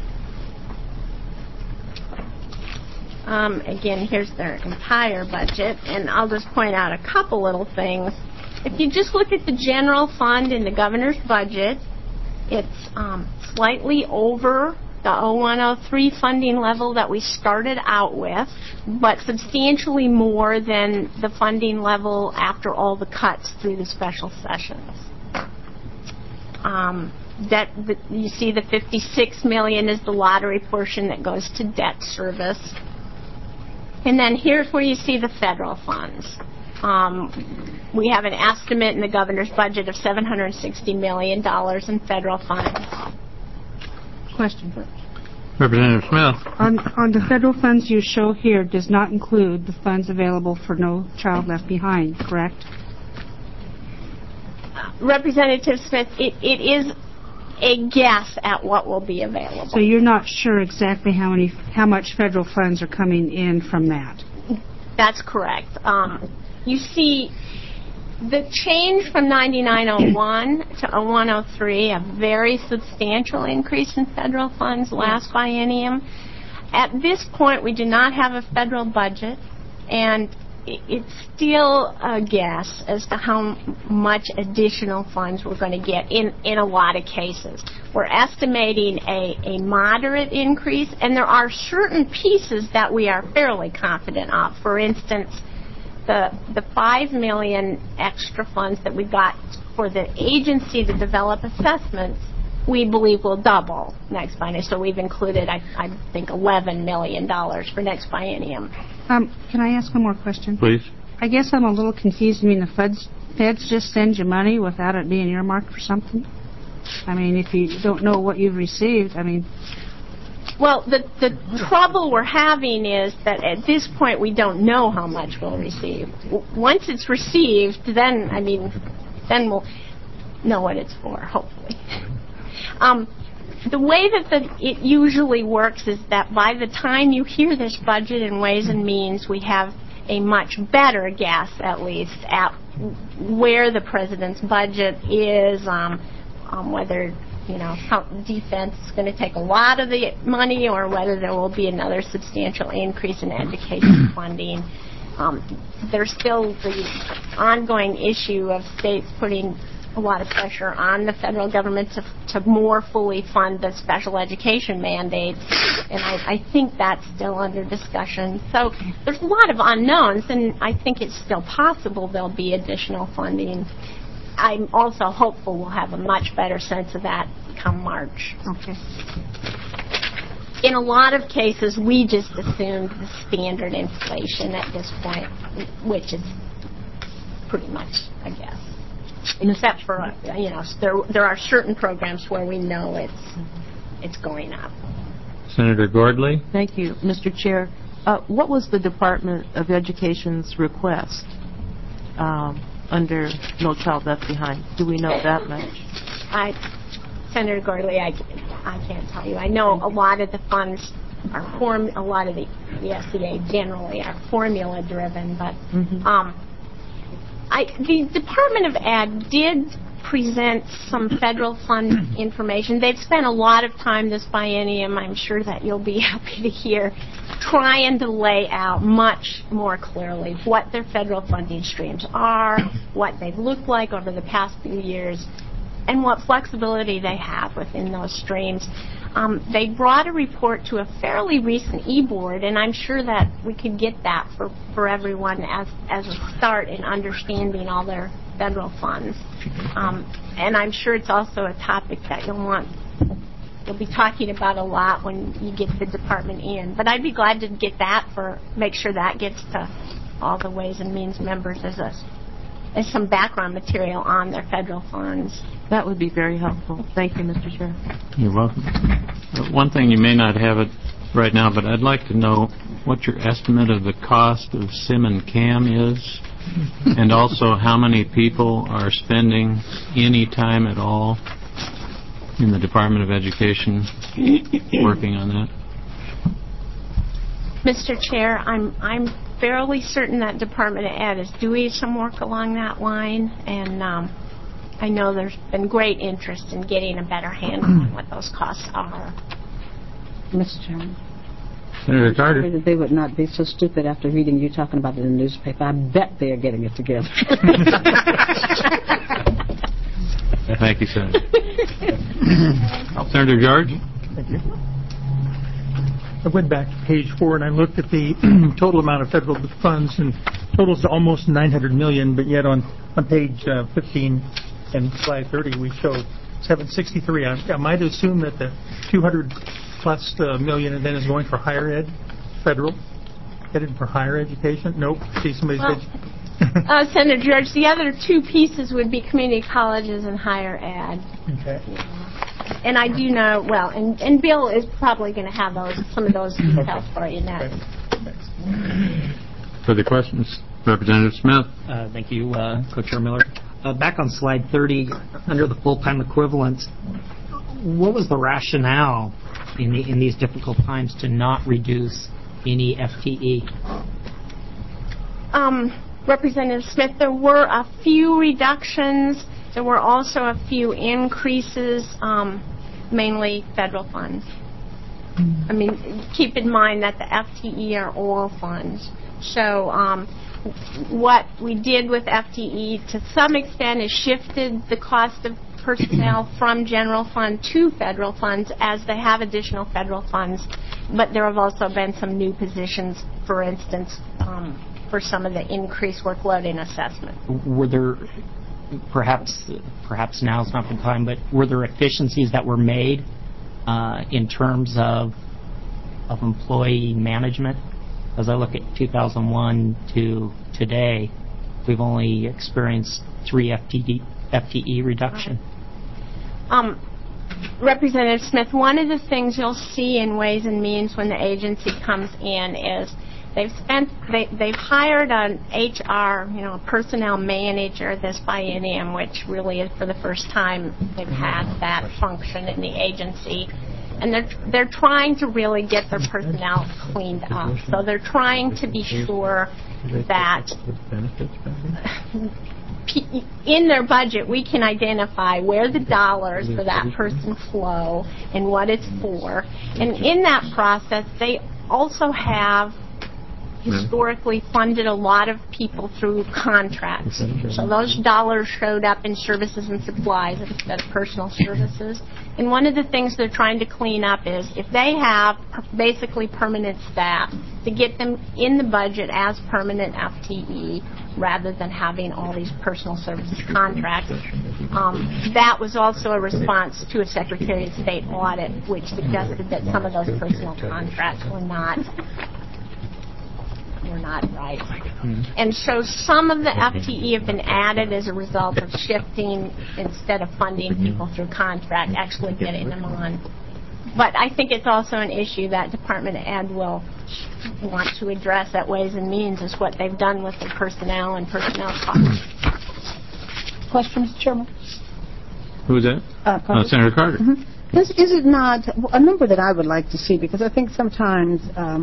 Again, here's their entire budget, and I'll just point out a couple little things. If you just look at the general fund in the governor's budget, it's slightly over the 0103 funding level that we started out with, but substantially more than the funding level after all the cuts through the special sessions. You see the $56 million is the lottery portion that goes to debt service. And then here's where you see the federal funds. We have an estimate in the governor's budget of $760 million in federal funds. Question. Representative Smith. On the federal funds you show here does not include the funds available for No Child Left Behind, correct? Representative Smith, it is a guess at what will be available. So you're not sure exactly how much federal funds are coming in from that? That's correct. You see the change from 9901 to 0103, a very substantial increase in federal funds last biennium. At this point, we do not have a federal budget, and it's still a guess as to how much additional funds we're going to get in a lot of cases. We're estimating a moderate increase, and there are certain pieces that we are fairly confident of. For instance, the $5 million extra funds that we got for the agency to develop assessments, we believe will double next biennium. So we've included, I think, $11 million for next biennium. Can I ask one more question? Please. I guess I'm a little confused. I mean, the feds just send you money without it being earmarked for something? I mean, if you don't know what you've received, I mean... Well, the trouble we're having is that at this point we don't know how much we'll receive. Once it's received, then we'll know what it's for, hopefully. The way that it usually works is that by the time you hear this budget in Ways and Means, we have a much better guess, at least, at where the president's budget is, whether how defense is going to take a lot of the money or whether there will be another substantial increase in education funding. There's still the ongoing issue of states putting a lot of pressure on the federal government to more fully fund the special education mandates, and I think that's still under discussion. So there's a lot of unknowns, and I think it's still possible there'll be additional funding. I'm also hopeful we'll have a much better sense of that come March. Okay. In a lot of cases, we just assumed the standard inflation at this point, which is pretty much, I guess. Except for, there are certain programs where we know it's going up. Senator Gordley. Thank you, Mr. Chair. What was the Department of Education's request under No Child Left Behind? Do we know that much? Senator Gordley, I can't tell you. I know a lot of the funds are a lot of the SEA generally are formula driven, but the Department of Ed did present some federal fund information. They've spent a lot of time this biennium, I'm sure that you'll be happy to hear, trying to lay out much more clearly what their federal funding streams are, what they've looked like over the past few years. and what flexibility they have within those streams. They brought a report to a fairly recent e-board, and I'm sure that we could get that for everyone as a start in understanding all their federal funds. And I'm sure it's also a topic that you'll be talking about a lot when you get the department in. But I'd be glad to get that make sure that gets to all the Ways and Means members as some background material on their federal funds. That would be very helpful. Thank you, Mr. Chair. You're welcome. One thing, you may not have it right now, but I'd like to know what your estimate of the cost of SIM and CAM is, and also how many people are spending any time at all in the Department of Education working on that. Mr. Chair, I'm fairly certain that Department of Ed is doing some work along that line, and I know there's been great interest in getting a better handle on what those costs are. Mr. Chairman. Senator Carter. That they would not be so stupid after reading you talking about it in the newspaper. I bet they are getting it together. Thank you, Senator. Senator George. Thank you. I went back to page 4 and I looked at the total amount of federal funds, and totals almost $900 million, but yet on page 15 and slide 30 we show 763. I might assume that the 200 plus million then is going for higher ed, federal, headed for higher education. Nope. See, somebody's Senator George, the other two pieces would be community colleges and higher ed. Okay. And I do know, and Bill is probably going to have some of those details for you next. Further questions? Representative Smith. Thank you, Co-Chair Miller. Back on slide 30, under the full-time equivalents, what was the rationale in these difficult times to not reduce any FTE? Representative Smith, there were a few reductions. There were also a few increases, mainly federal funds. I mean, keep in mind that the FTE are all funds. So what we did with FTE to some extent is shifted the cost of personnel from general fund to federal funds as they have additional federal funds. But there have also been some new positions, for instance, for some of the increased workload in assessment. Were there, perhaps now's not the time, but were there efficiencies that were made in terms of employee management? As I look at 2001 to today, we've only experienced 3 FTE reduction. Representative Smith, one of the things you'll see in Ways and Means when the agency comes in is they've hired an HR, a personnel manager this biennium, which really is for the first time they've had that function in the agency. And they're trying to really get their personnel cleaned up. So they're trying to be sure that in their budget we can identify where the dollars for that person flow and what it's for. And in that process, they also have historically funded a lot of people through contracts. So those dollars showed up in services and supplies instead of personal services. And one of the things they're trying to clean up is if they have basically permanent staff, to get them in the budget as permanent FTE rather than having all these personal services contracts. That was also a response to a Secretary of State audit which suggested that some of those personal contracts were not right. And so some of the FTE have been added as a result of shifting, instead of funding people through contract, actually getting them on. But I think it's also an issue that Department of Ed will want to address at Ways and Means, is what they've done with the personnel and personnel costs. Question, Mr. Chairman? Who is that? Senator Carter. Mm-hmm. Is it not a number that I would like to see, because I think sometimes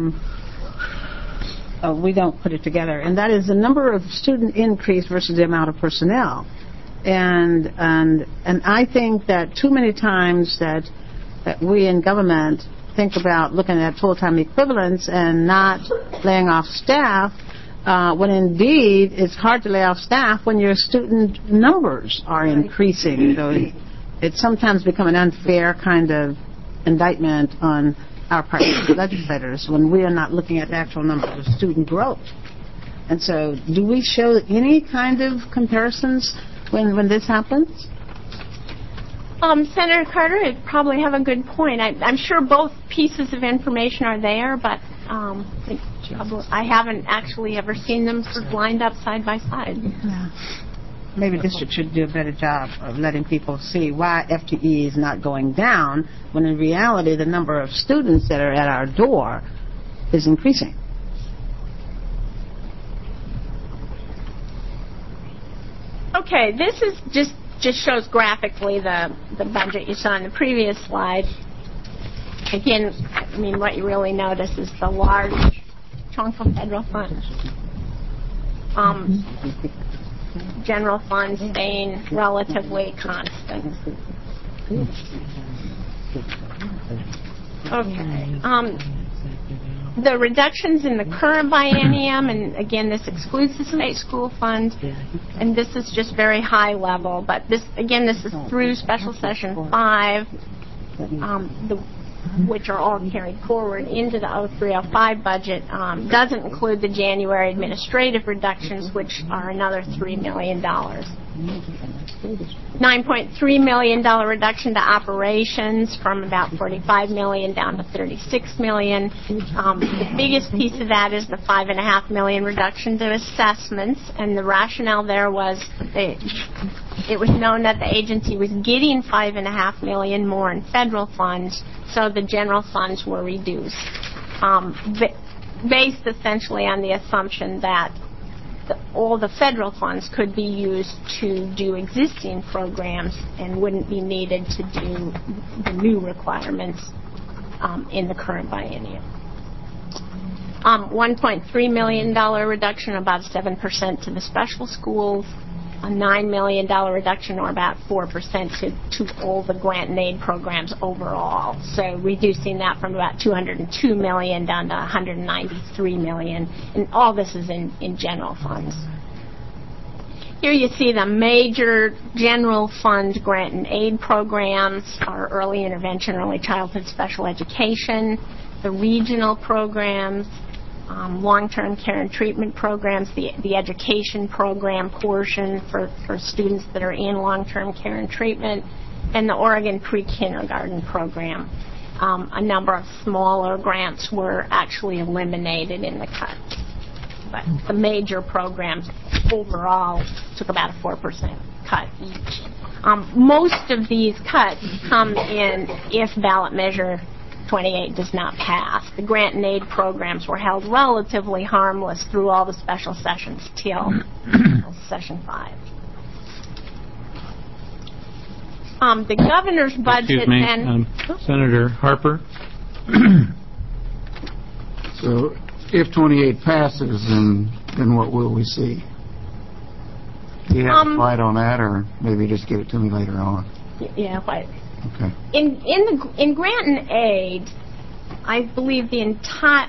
we don't put it together, and that is the number of student increase versus the amount of personnel. And I think that too many times that we in government think about looking at full-time equivalents and not laying off staff, when indeed it's hard to lay off staff when your student numbers are increasing. So it's sometimes become an unfair kind of indictment on our part as legislators when we are not looking at the actual numbers of student growth. And so do we show any kind of comparisons when this happens? Senator Carter, you probably have a good point. I'm sure both pieces of information are there, but I haven't actually ever seen them sort of lined up side by side. Yeah. Maybe districts should do a better job of letting people see why FTE is not going down when in reality the number of students that are at our door is increasing. Okay, this is just shows graphically the budget you saw in the previous slide. Again, I mean, what you really notice is the large chunk of federal funds. General funds staying relatively constant. Okay. The reductions in the current biennium, and again, this excludes the state school fund, and this is just very high level, but this is through special session 5, which are all carried forward into the 03-05 budget, doesn't include the January administrative reductions, which are another $3 million. $9.3 million reduction to operations from about $45 million down to $36 million. The biggest piece of that is the $5.5 million reduction to assessments, and the rationale there was it was known that the agency was getting $5.5 million more in federal funds, so the general funds were reduced, based essentially on the assumption that all the federal funds could be used to do existing programs and wouldn't be needed to do the new requirements in the current biennium. $1.3 million reduction, about 7% to the special schools, a $9 million reduction, or about 4% to all the grant and aid programs overall. So reducing that from about $202 million down to $193 million. And all this is in general funds. Here you see the major general fund grant and aid programs, our early intervention, early childhood special education, the regional programs, long-term care and treatment programs, the education program portion for students that are in long-term care and treatment, and the Oregon pre-kindergarten program. A number of smaller grants were actually eliminated in the cuts. But the major programs overall took about a 4% cut each. Most of these cuts come in if ballot measure 28 does not pass. The grant and aid programs were held relatively harmless through all the special sessions till session 5. The governor's budget and Senator Harper. So, if 28 passes, then what will we see? Do you have a slide on that, or maybe just give it to me later on? Yeah, but okay. In grant and aid, I believe the entire,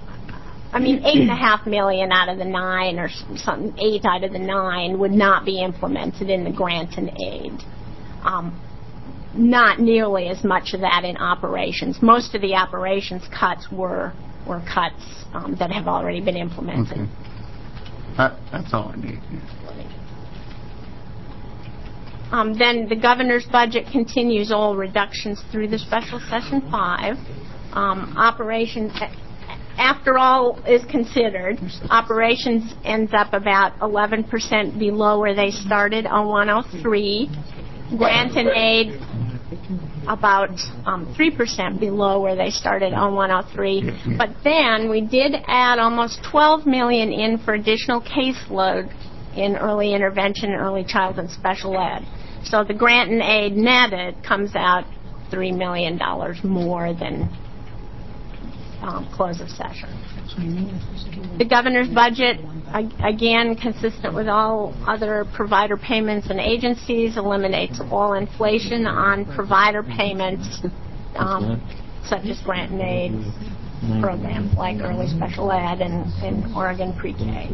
$8.5 million out of the 9, or something, 8 out of the 9 would not be implemented in the grant and aid. Not nearly as much of that in operations. Most of the operations cuts were cuts that have already been implemented. Okay. That's all I need. Then the governor's budget continues all reductions through the special session 5. Operations, after all is considered, operations ends up about 11% below where they started on 103. Grant and aid about 3% below where they started on 103. But then we did add almost $12 million in for additional caseload in early intervention and early childhood special ed. So the grant and aid netted comes out $3 million more than close of session. The governor's budget, again, consistent with all other provider payments and agencies, eliminates all inflation on provider payments, such as grant and aid programs like early special ed and Oregon pre-K.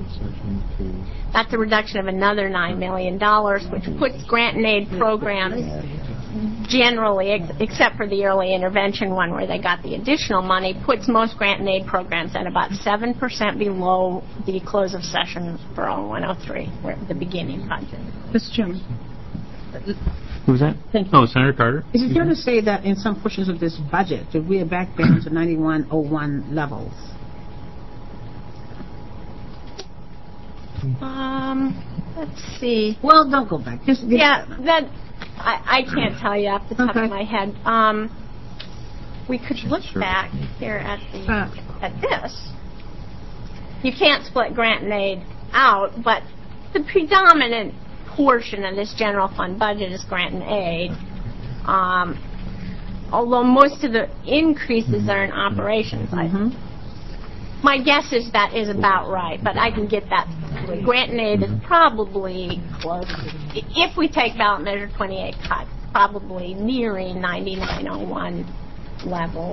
That's a reduction of another $9 million, which puts grant and aid programs generally, except for the early intervention one where they got the additional money, puts most grant and aid programs at about 7% below the close of session for 0103, where the beginning budget. Mr. Chairman. Who's that? Thank you. Oh, Senator Carter. Is it fair to say that in some portions of this budget that we are back down to 9101 levels? Let's see. Well, don't go back. Just I can't tell you off the top of my head. We could look back here at this. You can't split grant and aid out, but the predominant portion of this general fund budget is grant and aid. Although most of the increases are in operations. My guess is that is about right, but I can get that. Grant and aid is probably close. If we take ballot measure 28 cut, probably nearing 9901 levels,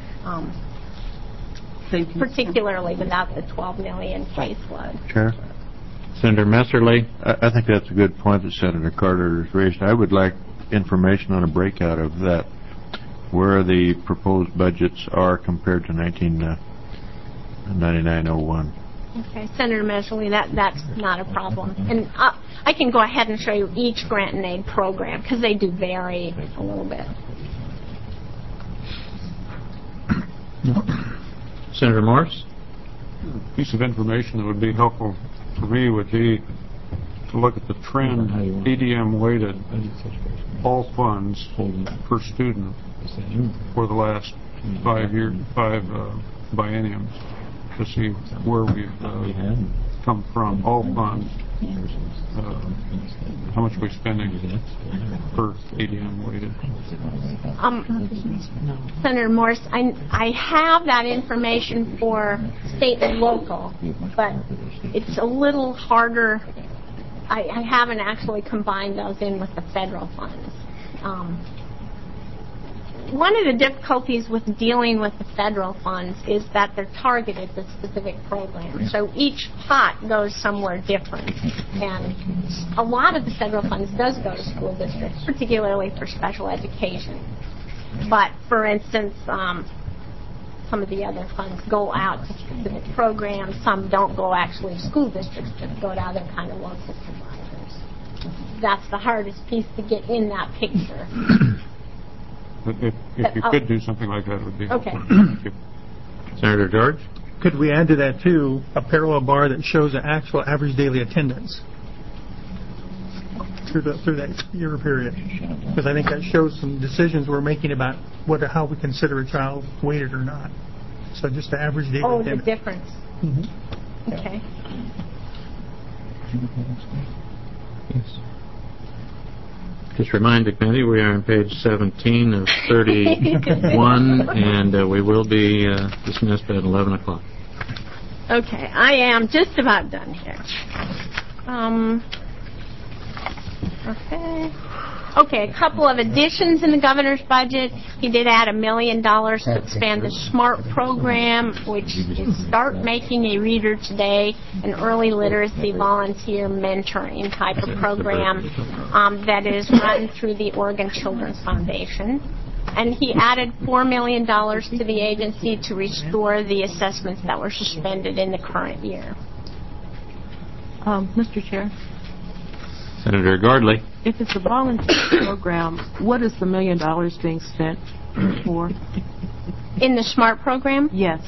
particularly without the 12 million case load. Chair? Senator Messerly. I think that's a good point that Senator Carter has raised. I would like information on a breakout of that, where the proposed budgets are compared to 9901. Okay, Senator Messerly, that's not a problem. And I can go ahead and show you each grant and aid program, because they do vary a little bit. Senator Morse? A piece of information that would be helpful for me would be to look at the trend, ADM-weighted all funds per student for the last 5 bienniums, to see where we've come from, all funds, how much we're spending per ADM weighted. Senator Morse, I have that information for state and local, but it's a little harder. I haven't actually combined those in with the federal funds. One of the difficulties with dealing with the federal funds is that they're targeted to specific programs. So each pot goes somewhere different. And a lot of the federal funds does go to school districts, particularly for special education. But, for instance, some of the other funds go out to specific programs. Some don't go actually to school districts, but go to other kind of local providers. That's the hardest piece to get in that picture. If you could do something like that, it would be helpful. Okay. Thank you. Senator George? Could we add to that, too, a parallel bar that shows the actual average daily attendance through that year period? Because I think that shows some decisions we're making about how we consider a child weighted or not. So just the average daily attendance. Oh, the difference. Mm-hmm. Okay. Yes. Just remind the committee we are on page 17 of 31, and we will be dismissed at 11 o'clock. Okay, I am just about done here. Okay, a couple of additions in the governor's budget. He did add $1 million to expand the SMART program, which is Start Making a Reader Today, an early literacy volunteer mentoring type of program that is run through the Oregon Children's Foundation. And he added $4 million to the agency to restore the assessments that were suspended in the current year. Mr. Chair? Senator Gardley. If it's a volunteer program, what is the $1 million being spent for? In the SMART program? Yes.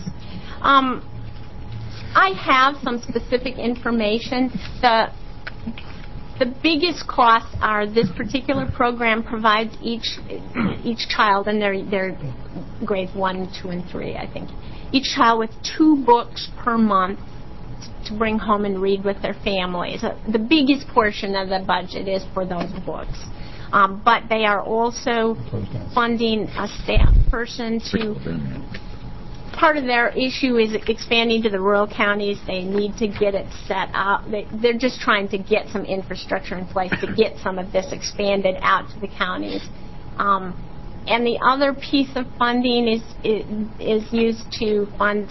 I have some specific information. The biggest costs are this particular program provides each child, and they're grades 1, 2, and 3, I think, each child with 2 books per month to bring home and read with their families. The biggest portion of the budget is for those books. But they are also funding a staff person to... Part of their issue is expanding to the rural counties. They need to get it set up. They're just trying to get some infrastructure in place to get some of this expanded out to the counties. And the other piece of funding is used to fund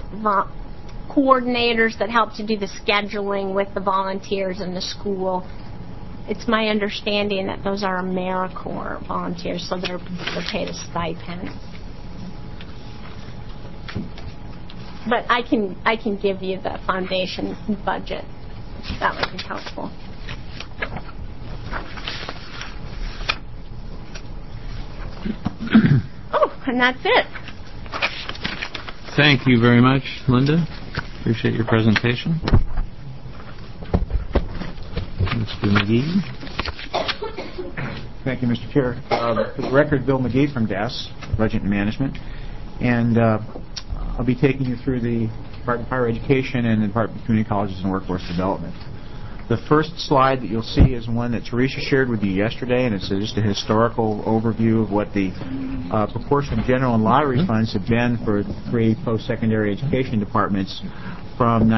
coordinators that help to do the scheduling with the volunteers in the school. it's my understanding that those are AmeriCorps volunteers, so they're paid a stipend. But I can give you the foundation budget. That would be helpful. Oh, and that's it. Thank you very much, Linda. Appreciate your presentation. Mr. McGee. Thank you, Mr. Chair. For the record, Bill McGee from DAS, Budget and Management. And I'll be taking you through the Department of Higher Education and the Department of Community Colleges and Workforce Development. The first slide that you'll see is one that Teresa shared with you yesterday, and it's just a historical overview of what the proportion of general and lottery funds have been for three post-secondary education departments from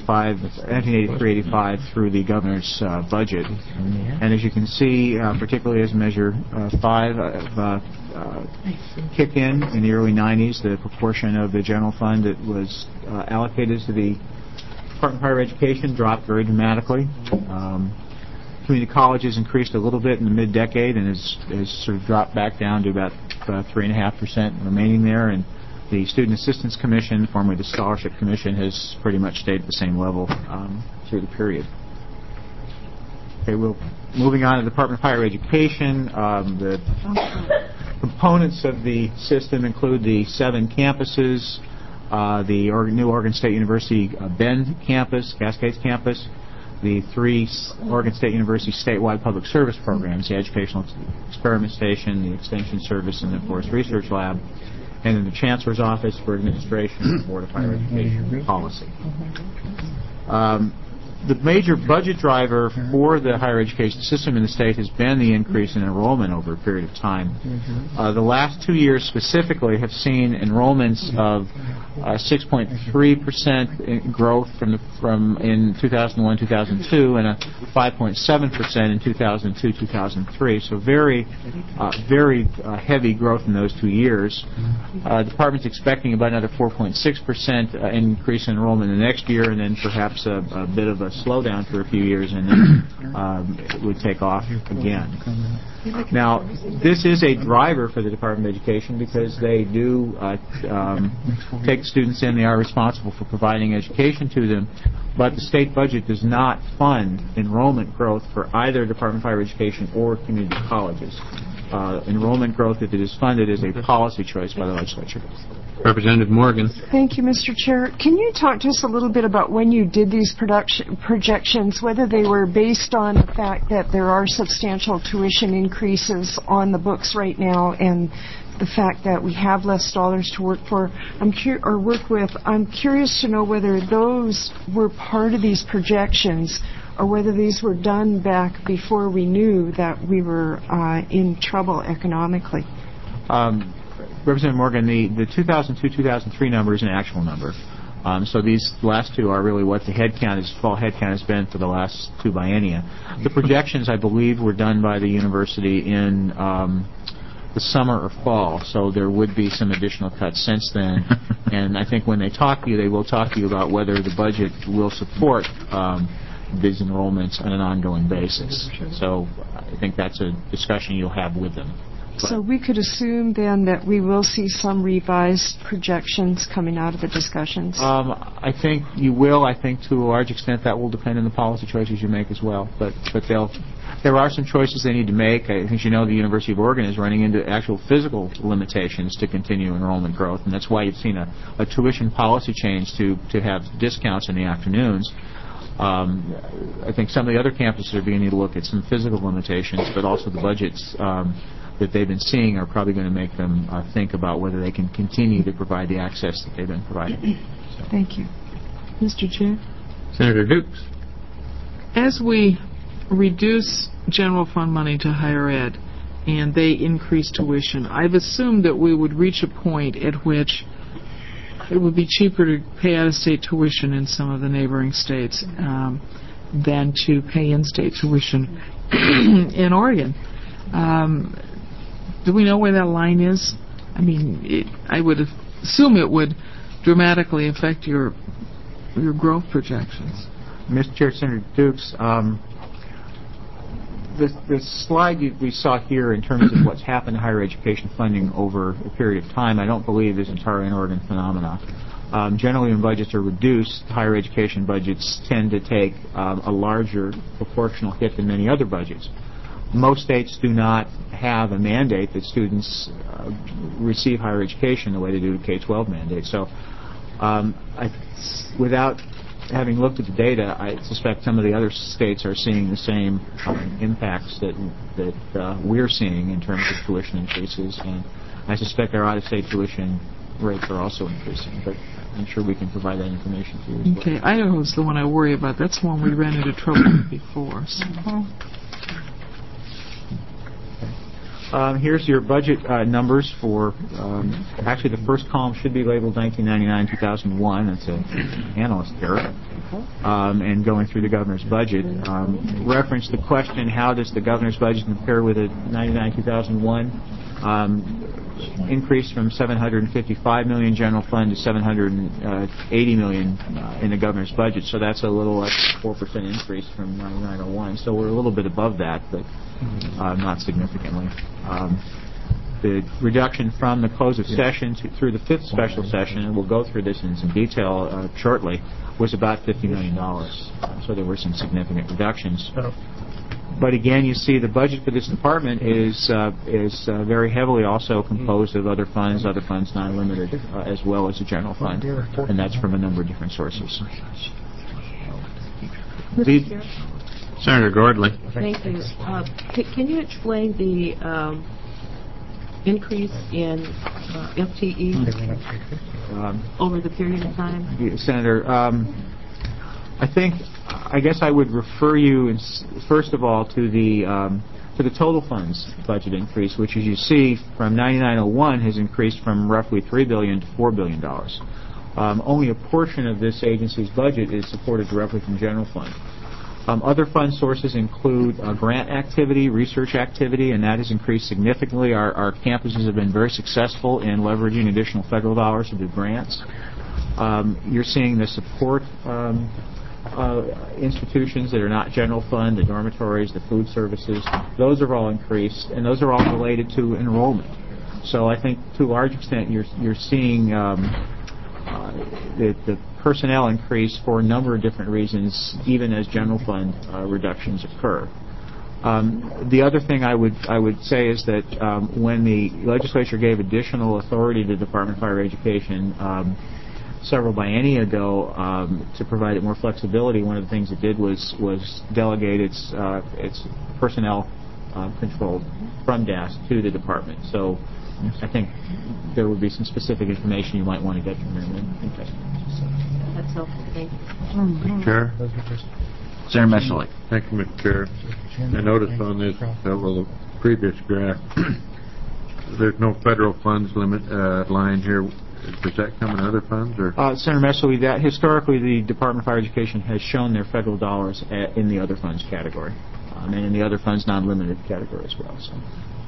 1983-85 through the governor's budget. And as you can see, particularly as Measure 5 kicked in the early 90s, the proportion of the general fund that was allocated to the Department of Higher Education dropped very dramatically. Community colleges increased a little bit in the mid-decade and has sort of dropped back down to about 3.5% remaining there. And the Student Assistance Commission, formerly the Scholarship Commission, has pretty much stayed at the same level through the period. Okay, moving on to the Department of Higher Education. The components of the system include the 7 campuses, the new Oregon State University Bend campus, Cascades campus, the 3 Oregon State University statewide public service programs, the Educational Experiment Station, the Extension Service, and the Forest Research Lab, and then the Chancellor's Office for Administration and the Board of Higher Education Policy. The major budget driver for the higher education system in the state has been the increase in enrollment over a period of time. The last 2 years specifically have seen enrollments of 6.3% growth from in 2001-2002 and a 5.7% in 2002-2003. So very heavy growth in those 2 years. The department's expecting about another 4.6% increase in enrollment in the next year, and then perhaps a bit of a slowdown for a few years, and then it would take off again. Now, this is a driver for the Department of Education because they do take students in. They are responsible for providing education to them, but the state budget does not fund enrollment growth for either Department of Higher Education or community colleges. Enrollment growth, if it is funded, is a policy choice by the legislature. Representative Morgan. Thank you, Mr. Chair. Can you talk to us a little bit about when you did these projections, whether they were based on the fact that there are substantial tuition increases on the books right now and the fact that we have less dollars to work for or work with? I'm curious to know whether those were part of these projections or whether these were done back before we knew that we were in trouble economically. Representative Morgan, the 2002-2003 number is an actual number. So these last two are really what the fall head count has been for the last 2 biennia. The projections, I believe, were done by the university in the summer or fall, so there would be some additional cuts since then. And I think when they talk to you, they will talk to you about whether the budget will support these enrollments on an ongoing basis. So I think that's a discussion you'll have with them. So we could assume then that we will see some revised projections coming out of the discussions? I think you will. I think to a large extent that will depend on the policy choices you make as well. But there are some choices they need to make. I think you know the University of Oregon is running into actual physical limitations to continue enrollment growth, and that's why you've seen a tuition policy change to have discounts in the afternoons. I think some of the other campuses are beginning to look at some physical limitations, but also the budgets that they've been seeing are probably going to make them think about whether they can continue to provide the access that they've been providing. So. Thank you. Mr. Chair? Senator Dukes. As we reduce general fund money to higher ed and they increase tuition, I've assumed that we would reach a point at which it would be cheaper to pay out-of-state tuition in some of the neighboring states than to pay in-state tuition in Oregon. Do we know where that line is? I mean, I would assume it would dramatically affect your growth projections. Mr. Chair, Senator Dukes, the slide we saw here in terms of what's happened to higher education funding over a period of time, I don't believe is entirely an Oregon phenomenon. Generally, when budgets are reduced, higher education budgets tend to take a larger proportional hit than many other budgets. Most states do not have a mandate that students receive higher education the way they do the K-12 mandate. So, without having looked at the data, I suspect some of the other states are seeing the same impacts that we're seeing in terms of tuition increases, and I suspect our out-of-state tuition rates are also increasing, but I'm sure we can provide that information to you as well. Okay, Idaho is the one I worry about. That's the one we ran into trouble with before. So. Here's your budget numbers for, actually the first column should be labeled 1999-2001. That's an analyst error. And going through the governor's budget. Reference the question, how does the governor's budget compare with the 99-2001? Increase from $755 million general fund to $780 million in the governor's budget. So that's a little less than 4% increase from 99-01. So we're a little bit above that, but not significantly. The reduction from the close of session through the fifth special session, and we'll go through this in some detail shortly, was about $50 million. So there were some significant reductions. But again, you see the budget for this department is very heavily also composed of other funds non-limited, as well as the general fund, and that's from a number of different sources. Senator Gordley. Thank you. Can you explain the increase in FTE over the period of time? Senator, I guess I would refer you first of all to the total funds budget increase, which, as you see, from 99-01 has increased from roughly $3 billion to $4 billion. Only a portion of this agency's budget is supported directly from general fund. Other fund sources include grant activity, research activity, and that has increased significantly. Our campuses have been very successful in leveraging additional federal dollars to do grants. You're seeing the support institutions that are not general fund, the dormitories, the food services. Those have all increased, and those are all related to enrollment. So I think to a large extent you're seeing the personnel increase for a number of different reasons, even as general fund reductions occur. The other thing I would say is that when the legislature gave additional authority to the Department of Higher Education several biennia ago to provide it more flexibility, one of the things it did was delegate its personnel control from DAS to the department. So I think there would be some specific information you might want to get from them in testimony. That's helpful. Thank you. Mr. Chair. Senator Messerly. Thank you, Mr. Chair. I noticed on this, the previous graph, there's no federal funds limit line here. Does that come in other funds? Or? Senator Messerly, that historically the Department of Higher Education has shown their federal dollars in the other funds category, and in the other funds non-limited category as well. So.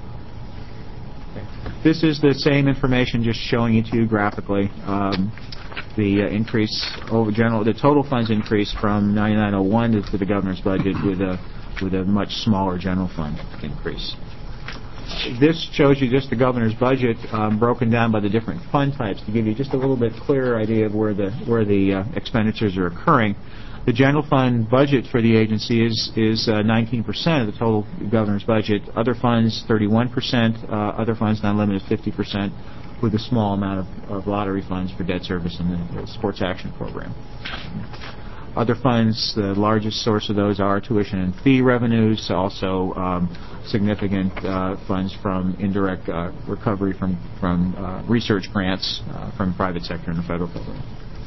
This is the same information, just showing it to you graphically. The increase over the total funds increase from 99-01 to the governor's budget with a much smaller general fund increase. This shows you just the governor's budget broken down by the different fund types to give you just a little bit clearer idea of where the expenditures are occurring. The general fund budget for the agency is 19% of the total governor's budget. Other funds 31%. Other funds non-limited 50%, with a small amount of lottery funds for debt service and the sports action program. Other funds, the largest source of those are tuition and fee revenues, also significant funds from indirect recovery from research grants from private sector and the federal government.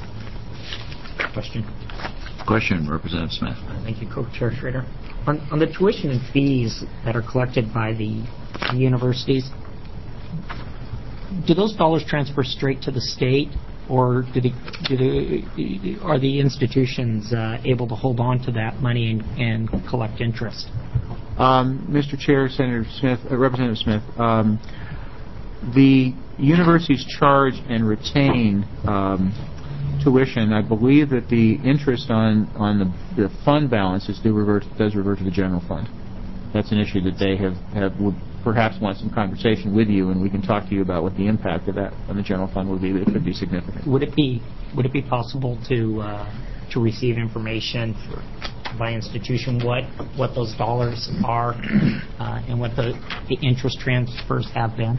Question, Representative Smith. Thank you, Co-Chair Schrader. On the tuition and fees that are collected by the universities, do those dollars transfer straight to the state, or are the institutions able to hold on to that money and collect interest? Mr. Chair, Senator Smith, Representative Smith, the universities charge and retain tuition. I believe that the interest on the fund balances does revert to the general fund. that's an issue that they would perhaps want some conversation with you, and we can talk to you about what the impact of that on the general fund would be. But it could be significant. Would it be possible to receive information by institution what those dollars are and what the interest transfers have been?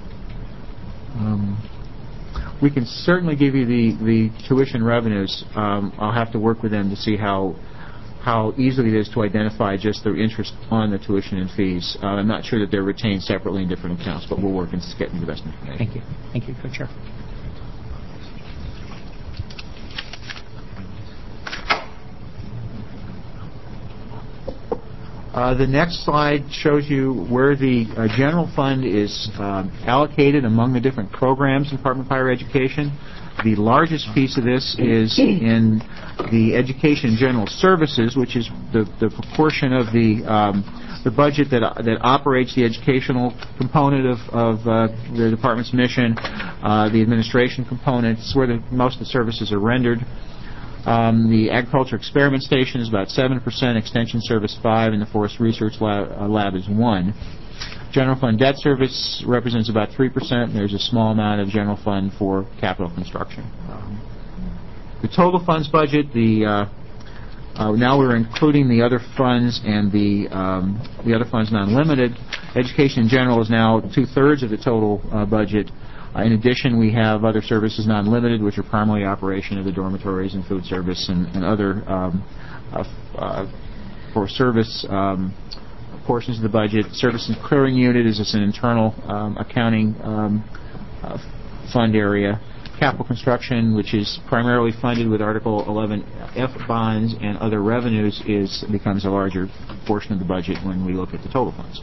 We can certainly give you the tuition revenues. I'll have to work with them to see how easily it is to identify just the interest on the tuition and fees. I'm not sure that they're retained separately in different accounts, but we'll work and get you the best information. Thank you. Thank you, Co-Chair. The next slide shows you where the general fund is allocated among the different programs in Department of Higher Education. The largest piece of this is in the Education and General Services, which is the proportion of the budget that operates the educational component of the department's mission, the administration component. It's where most of the services are rendered. The Agriculture Experiment Station is about 7%, Extension Service 5%, and the Forest Research Lab is 1%. General Fund Debt Service represents about 3%, and there's a small amount of General Fund for capital construction. The total funds budget, now we're including the other funds and the other funds non-limited. Education in general is now 2/3 of the total budget. In addition, we have other services non-limited, which are primarily operation of the dormitories and food service and other for service portions of the budget. Service and Clearing Unit is just an internal accounting fund area. Capital construction, which is primarily funded with Article 11F bonds and other revenues, becomes a larger portion of the budget when we look at the total funds.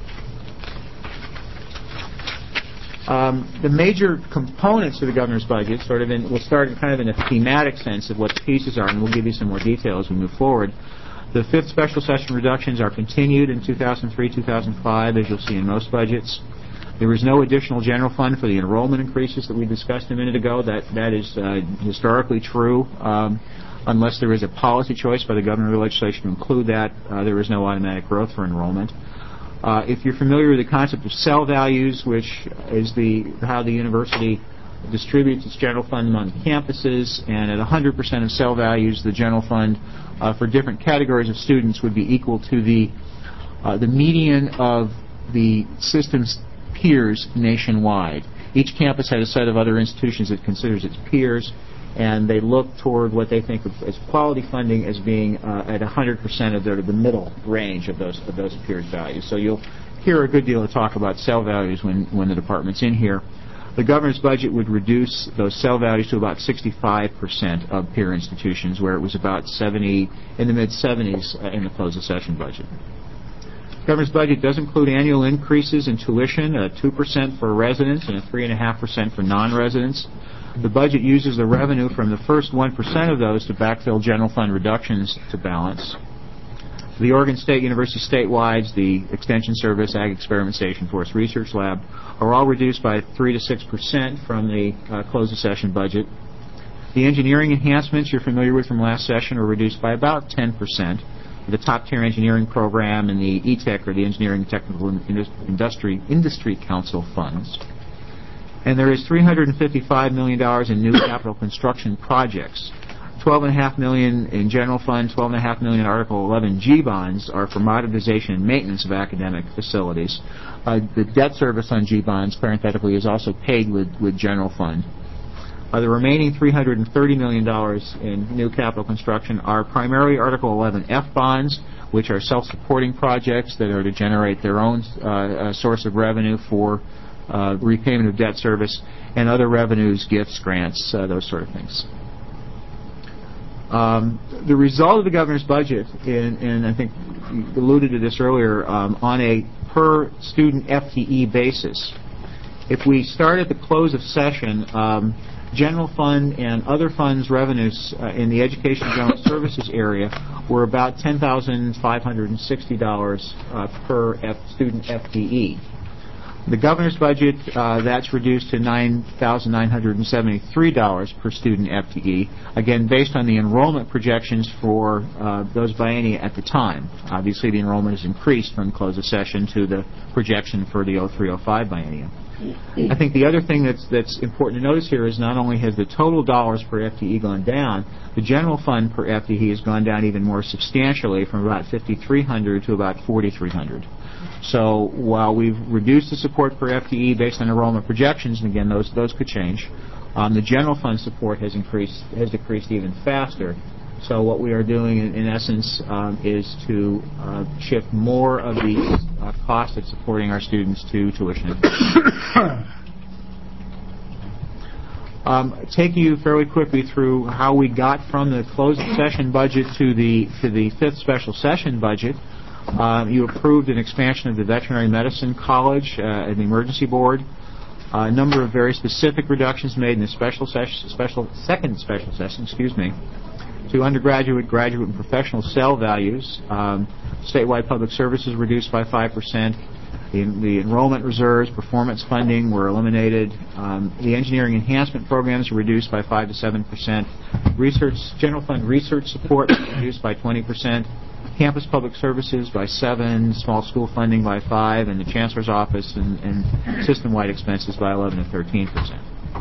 The major components of the governor's budget we'll start kind of in a thematic sense of what the pieces are, and we'll give you some more detail as we move forward. The fifth special session reductions are continued in 2003-2005, as you'll see in most budgets. There was no additional general fund for the enrollment increases that we discussed a minute ago. That is historically true. Unless there is a policy choice by the governor or legislation to include that, there is no automatic growth for enrollment. If you're familiar with the concept of cell values, which is how the university distributes its general fund among campuses, and at 100% of cell values, the general fund for different categories of students would be equal to the median of the system's peers nationwide. Each campus has a set of other institutions it considers its peers, and they look toward what they think of as quality funding as being at 100% of the middle range of those peers' values. So you'll hear a good deal of talk about cell values when the department's in here. The governor's budget would reduce those cell values to about 65% of peer institutions, where it was about 70 in the mid-70s in the close of session budget. The governor's budget does include annual increases in tuition, 2% for residents and 3.5% for non-residents. The budget uses the revenue from the first 1% of those to backfill general fund reductions to balance. The Oregon State University statewide, the Extension Service, Ag Experiment Station, Forest Research Lab are all reduced by 3 to 6% from the close of session budget. The engineering enhancements you're familiar with from last session are reduced by about 10%. The top tier engineering program and the ETEC, or the Engineering Technical Industry Council funds. And there is $355 million in new capital construction projects. $12.5 million in general fund, $12.5 million in Article 11G bonds are for modernization and maintenance of academic facilities. The debt service on G bonds, parenthetically, is also paid with general fund. The remaining $330 million in new capital construction are primarily Article 11F bonds, which are self-supporting projects that are to generate their own source of revenue for repayment of debt service, and other revenues, gifts, grants, those sort of things. The result of the governor's budget, and I think you alluded to this earlier, on a per student FTE basis, if we start at the close of session, general fund and other funds revenues in the education general services area were about $10,560 per student FTE. The governor's budget, that's reduced to $9,973 per student FTE, again, based on the enrollment projections for those biennia at the time. Obviously, the enrollment has increased from close of session to the projection for the 03-05 biennia. I think the other thing that's important to notice here is not only has the total dollars per FTE gone down, the general fund per FTE has gone down even more substantially from about $5,300 to about $4,300. So while we've reduced the support per FTE based on enrollment projections, and again, those could change, the general fund support has decreased even faster. So what we are doing, in essence, is to shift more of the cost of supporting our students to tuition. Taking you fairly quickly through how we got from the closed session budget to the fifth special session budget. You approved an expansion of the veterinary medicine college and the emergency board. A number of very specific reductions made in the second special session, to undergraduate, graduate, and professional cell values. Statewide public services reduced by 5%. The enrollment reserves, performance funding were eliminated. The engineering enhancement programs were reduced by 5 to 7%. General fund research support was reduced by 20%. Campus public services by 7%, small school funding by 5%, and the Chancellor's office and system-wide expenses by 11 to 13%.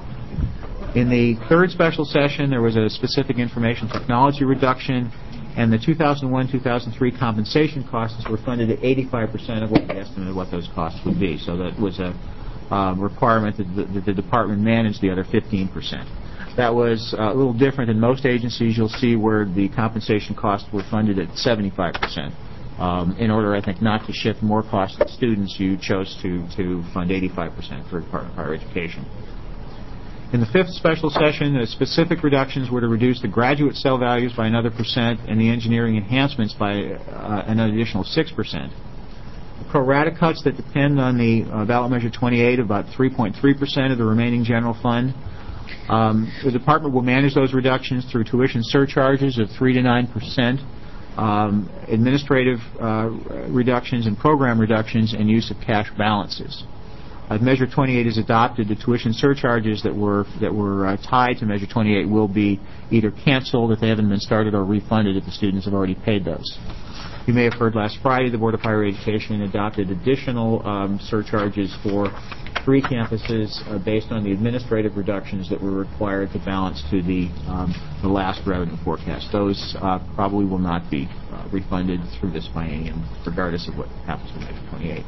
In the third special session, there was a specific information technology reduction, and the 2001-2003 compensation costs were funded at 85% of what we estimated what those costs would be. So that was a requirement that the department manage the other 15%. That was a little different than most agencies. You'll see where the compensation costs were funded at 75%. In order, I think, not to shift more costs to students, you chose to fund 85% for the Department of Higher Education. In the fifth special session, the specific reductions were to reduce the graduate cell values by another %, and the engineering enhancements by an additional 6%. The pro rata cuts that depend on the ballot measure 28, about 3.3% of the remaining general fund. The department will manage those reductions through tuition surcharges of 3 to 9%, administrative reductions and program reductions, and use of cash balances. If Measure 28 is adopted, the tuition surcharges that were tied to Measure 28 will be either canceled if they haven't been started or refunded if the students have already paid those. You may have heard last Friday the Board of Higher Education adopted additional surcharges for 3 campuses based on the administrative reductions that were required to balance to the last revenue forecast. Those probably will not be refunded through this biennium, regardless of what happens with Measure 28.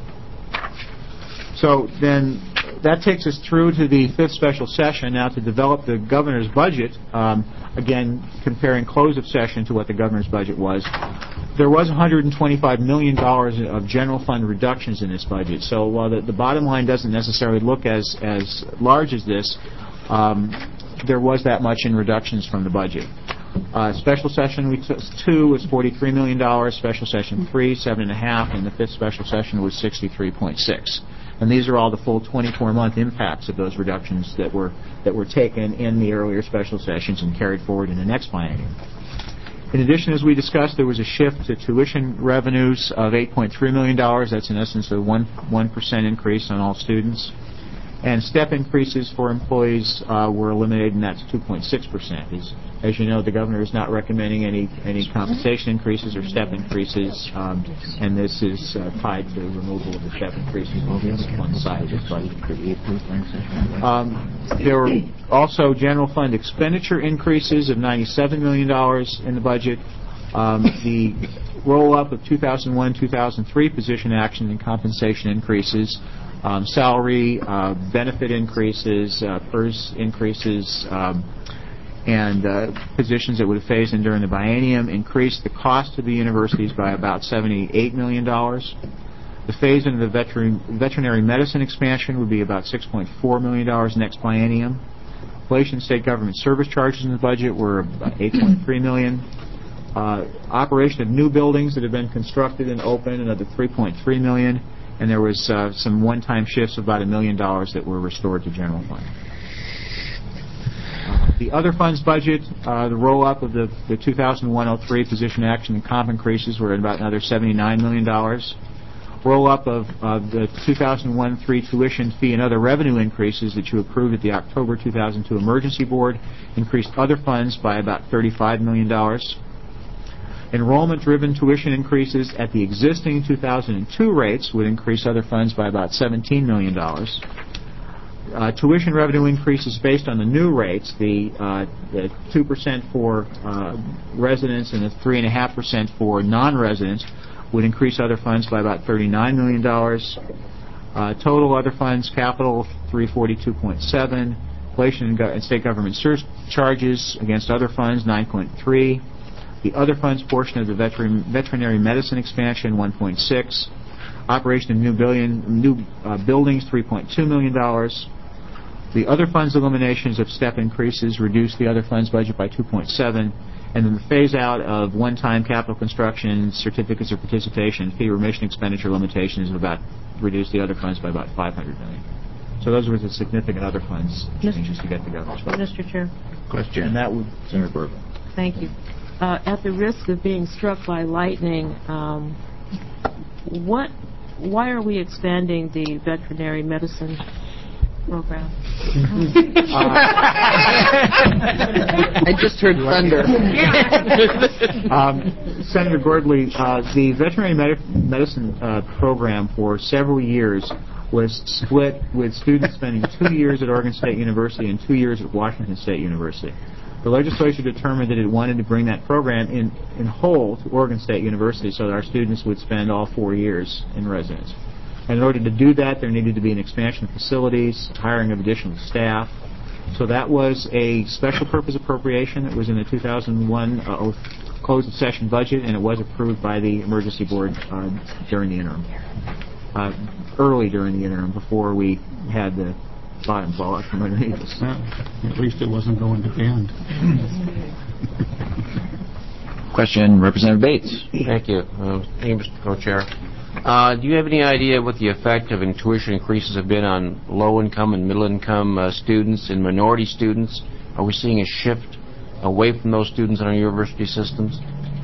So then that takes us through to the fifth special session. Now to develop the governor's budget, again, comparing close of session to what the governor's budget was, there was $125 million of general fund reductions in this budget. So while the bottom line doesn't necessarily look as large as this, there was that much in reductions from the budget. Special session week 2 was $43 million, special session 3, 7.5, and the fifth special session was 63.6. And these are all the full 24-month impacts of those reductions that were taken in the earlier special sessions and carried forward in the next biennium. In addition, as we discussed, there was a shift to tuition revenues of $8.3 million. That's in essence a 1% increase on all students. And step increases for employees were eliminated, and that's 2.6%. As you know, the governor is not recommending any compensation increases or step increases, and this is tied to the removal of the step increases on one side of this budget. There were also general fund expenditure increases of $97 million in the budget. The roll-up of 2001-2003 position action and compensation increases, salary, benefit increases, PERS increases, and positions that would have phased in during the biennium increased the cost to the universities by about $78 million. The phase in of the veterinary medicine expansion would be about $6.4 million next biennium. Inflation state government service charges in the budget were about $8.3 million. Operation of new buildings that have been constructed and opened, another $3.3 million. And there was some one-time shifts of about $1 million that were restored to general fund. The other funds budget, the roll-up of the 2001-03 position action and comp increases were at about another $79 million. roll-up of the 2001-3 tuition fee and other revenue increases that you approved at the October 2002 Emergency Board increased other funds by about $35 million. Enrollment-driven tuition increases at the existing 2002 rates would increase other funds by about $17 million. Tuition revenue increases based on the new rates, the 2% for residents and the 3.5% for non-residents, would increase other funds by about $39 million. Total other funds, capital, $342.7. Inflation and state government surcharges against other funds, $9.3. The other funds portion of the veterinary medicine expansion, $1.6. Operation of new buildings, $3.2 million. The other funds eliminations of step increases reduced the other funds budget by $2.7. And then the phase-out of one-time capital construction, certificates of participation, fee remission expenditure limitations reduced the other funds by about $500 million. So those were the significant other funds changes to get the governor's budget. Mr. Chair. Question. And that would... Senator Berger. Thank you. At the risk of being struck by lightning, why are we expanding the veterinary medicine program? I just heard thunder. Senator Gordley, the veterinary medicine program for several years was split with students spending 2 years at Oregon State University and 2 years at Washington State University. The legislature determined that it wanted to bring that program in whole to Oregon State University so that our students would spend all 4 years in residence. And in order to do that, there needed to be an expansion of facilities, hiring of additional staff. So that was a special purpose appropriation that was in the 2001 closed session budget, and it was approved by the Emergency Board during the interim. Early during the interim, before we had the bottom fall out from underneath us. At least it wasn't going to end. Question, Representative Bates. Thank you. Thank you, Mr. Co-Chair. Do you have any idea what the effect of tuition increases have been on low-income and middle-income students and minority students? Are we seeing a shift away from those students in our university systems?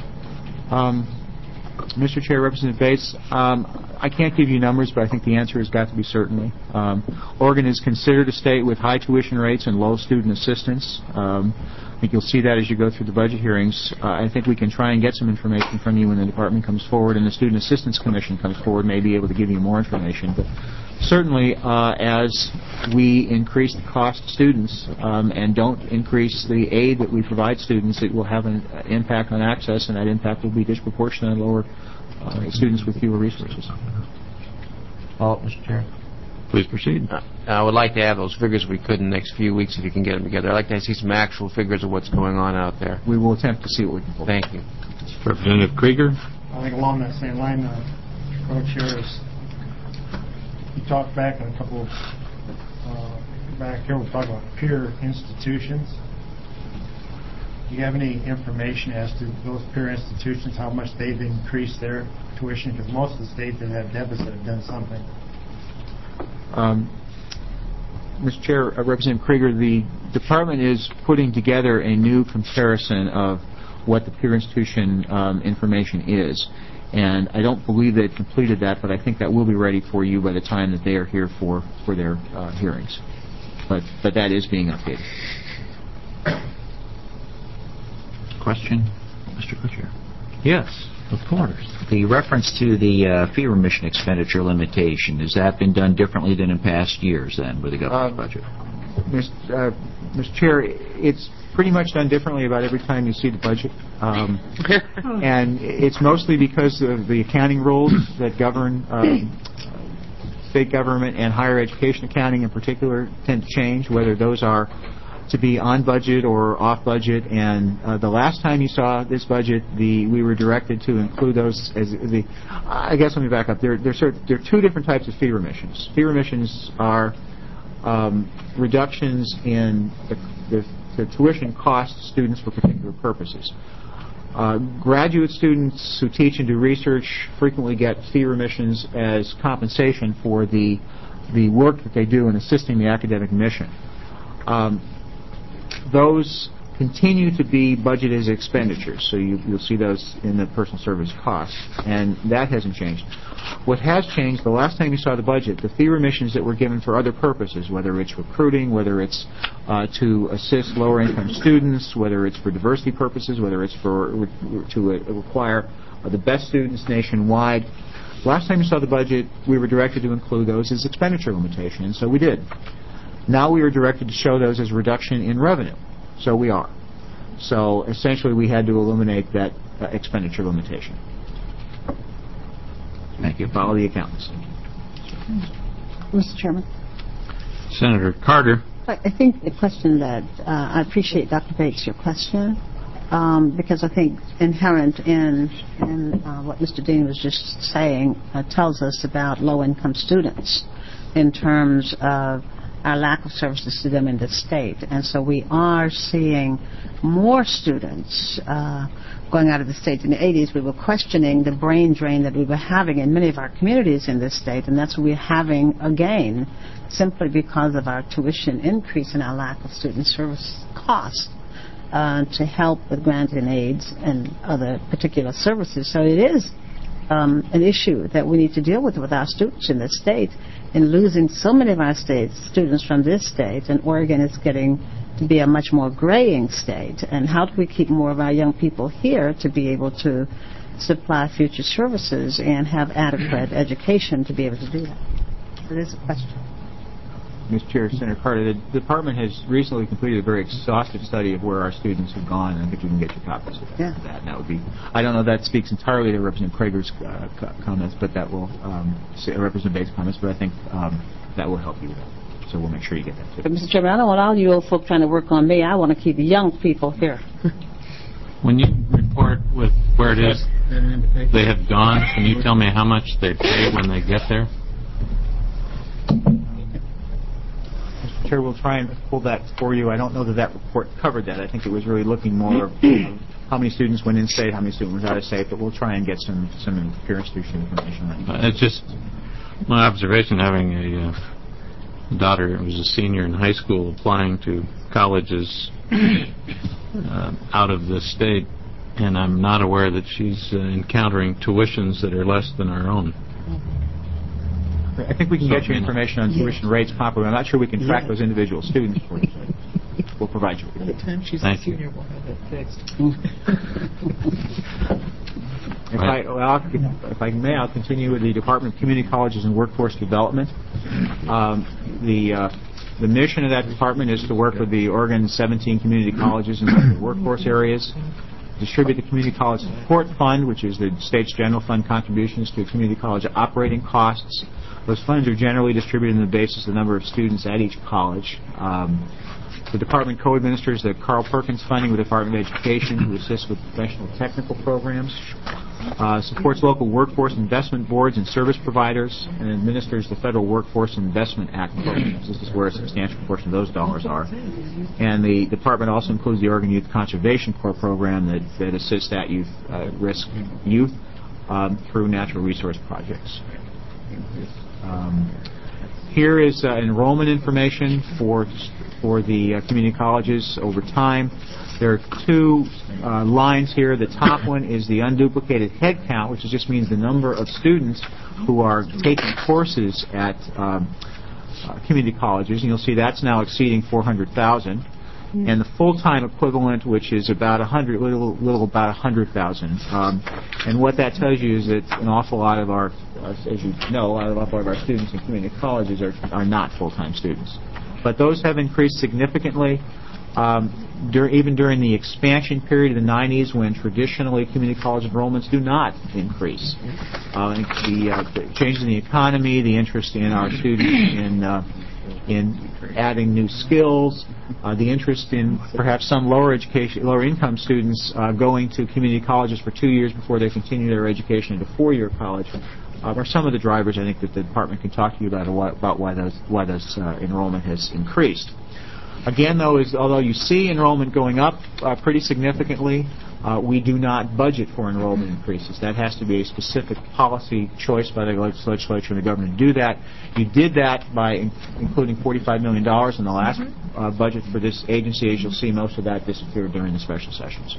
Mr. Chair, Representative Bates, I can't give you numbers, but I think the answer has got to be certainly. Oregon is considered a state with high tuition rates and low student assistance. I think you'll see that as you go through the budget hearings. I think we can try and get some information from you when the department comes forward and the Student Assistance Commission comes forward, may be able to give you more information. But certainly, as we increase the cost to students and don't increase the aid that we provide students, it will have an impact on access, and that impact will be disproportionate on lower students with fewer resources. Mr. Chair. Please proceed. I would like to have those figures if we could in the next few weeks if you can get them together. I'd like to see some actual figures of what's going on out there. We will attempt to see what we can pull. Thank you. Representative Krieger. I think along that same line, Co-Chair, you talked back in a couple of back here, we talked about peer institutions. Do you have any information as to those peer institutions, how much they've increased their tuition? Because most of the states that have deficit have done something. Mr. Chair, Representative Krieger, the department is putting together a new comparison of what the peer institution information is. And I don't believe they've completed that, but I think that will be ready for you by the time that they are here for their hearings. But that is being updated. Question, Mr. Co-Chair. Yes, of course. The reference to the fee remission expenditure limitation, has that been done differently than in past years then with the government budget? Mr. Chair, it's pretty much done differently about every time you see the budget. And it's mostly because of the accounting rules that govern state government and higher education accounting in particular tend to change, whether those are to be on budget or off budget. And the last time you saw this budget, we were directed to include those as the. I guess let me back up. There are two different types of fee remissions. Fee remissions are reductions in the tuition costs students for particular purposes. Graduate students who teach and do research frequently get fee remissions as compensation for the work that they do in assisting the academic mission. Those continue to be budgeted as expenditures. So you'll see those in the personal service costs, and that hasn't changed. What has changed, the last time you saw the budget, the fee remissions that were given for other purposes, whether it's recruiting, whether it's to assist lower-income students, whether it's for diversity purposes, whether it's to require the best students nationwide. Last time you saw the budget, we were directed to include those as expenditure limitation, and so we did. Now we are directed to show those as reduction in revenue. So we are. So essentially we had to eliminate that expenditure limitation. Thank you. Follow the accountants. Mr. Chairman. Senator Carter. I think the question that I appreciate, Dr. Bates, your question, because I think inherent in what Mr. Dean was just saying tells us about low-income students in terms of our lack of services to them in the state. And so we are seeing more students going out of the state. In the 80s, we were questioning the brain drain that we were having in many of our communities in this state, and that's what we're having again, simply because of our tuition increase and our lack of student service costs to help with grants and aids and other particular services. So it is an issue that we need to deal with our students in this state, in losing so many of our students from this state, and Oregon is getting to be a much more graying state. And how do we keep more of our young people here to be able to supply future services and have adequate education to be able to do that? So it is a question. Mr. Chair, Senator Carter, the department has recently completed a very exhaustive study of where our students have gone, and I think we can get you copies of that. Yeah. And that would be, I don't know if that speaks entirely to Representative Krager's comments, but that will, Representative Bates' comments, but I think that will help you with that. So we'll make sure you get that too. But Mr. Chairman, I don't want all you old folk trying to work on me. I want to keep young people here. When you report with where it is they have gone, can you tell me how much they pay when they get there? Chair, we'll try and pull that for you. I don't know that report covered that. I think it was really looking more of how many students went in state, how many students went out of state, but we'll try and get some peer institution information on that. It's just my observation, having a daughter who was a senior in high school applying to colleges out of the state, and I'm not aware that she's encountering tuitions that are less than our own. I think we can get you information on tuition rates properly. I'm not sure we can track those individual students for you. We'll provide you with it. By the time she's a senior, we'll have that fixed. If I may, I'll continue with the Department of Community Colleges and Workforce Development. The mission of that department is to work with the Oregon 17 community colleges in the workforce areas, distribute the Community College Support Fund, which is the state's general fund contributions to community college operating costs. Those funds are generally distributed on the basis of the number of students at each college. The department co-administers the Carl Perkins funding with the Department of Education, who assists with professional technical programs, supports local workforce investment boards and service providers, and administers the Federal Workforce Investment Act programs. This is where a substantial portion of those dollars are. And the department also includes the Oregon Youth Conservation Corps program that assists at-risk youth through natural resource projects. Here is enrollment information for the community colleges over time. There are two lines here. The top one is the unduplicated head count, which just means the number of students who are taking courses at community colleges. And you'll see that's now exceeding 400,000. And the full-time equivalent, which is about little about 100,000. And what that tells you is that an awful lot of our, as you know, a lot of our students in community colleges are not full-time students. But those have increased significantly, even during the expansion period of the 90s, when traditionally community college enrollments do not increase. The changes in the economy, the interest in our students in adding new skills, the interest in perhaps some lower income students going to community colleges for 2 years before they continue their education into 4-year college are some of the drivers I think that the department can talk to you about why those enrollment has increased. Again, though, although you see enrollment going up pretty significantly, we do not budget for enrollment increases. That has to be a specific policy choice by the legislature and the governor to do that. You did that by including $45 million in the last budget for this agency. As you'll see, most of that disappeared during the special sessions.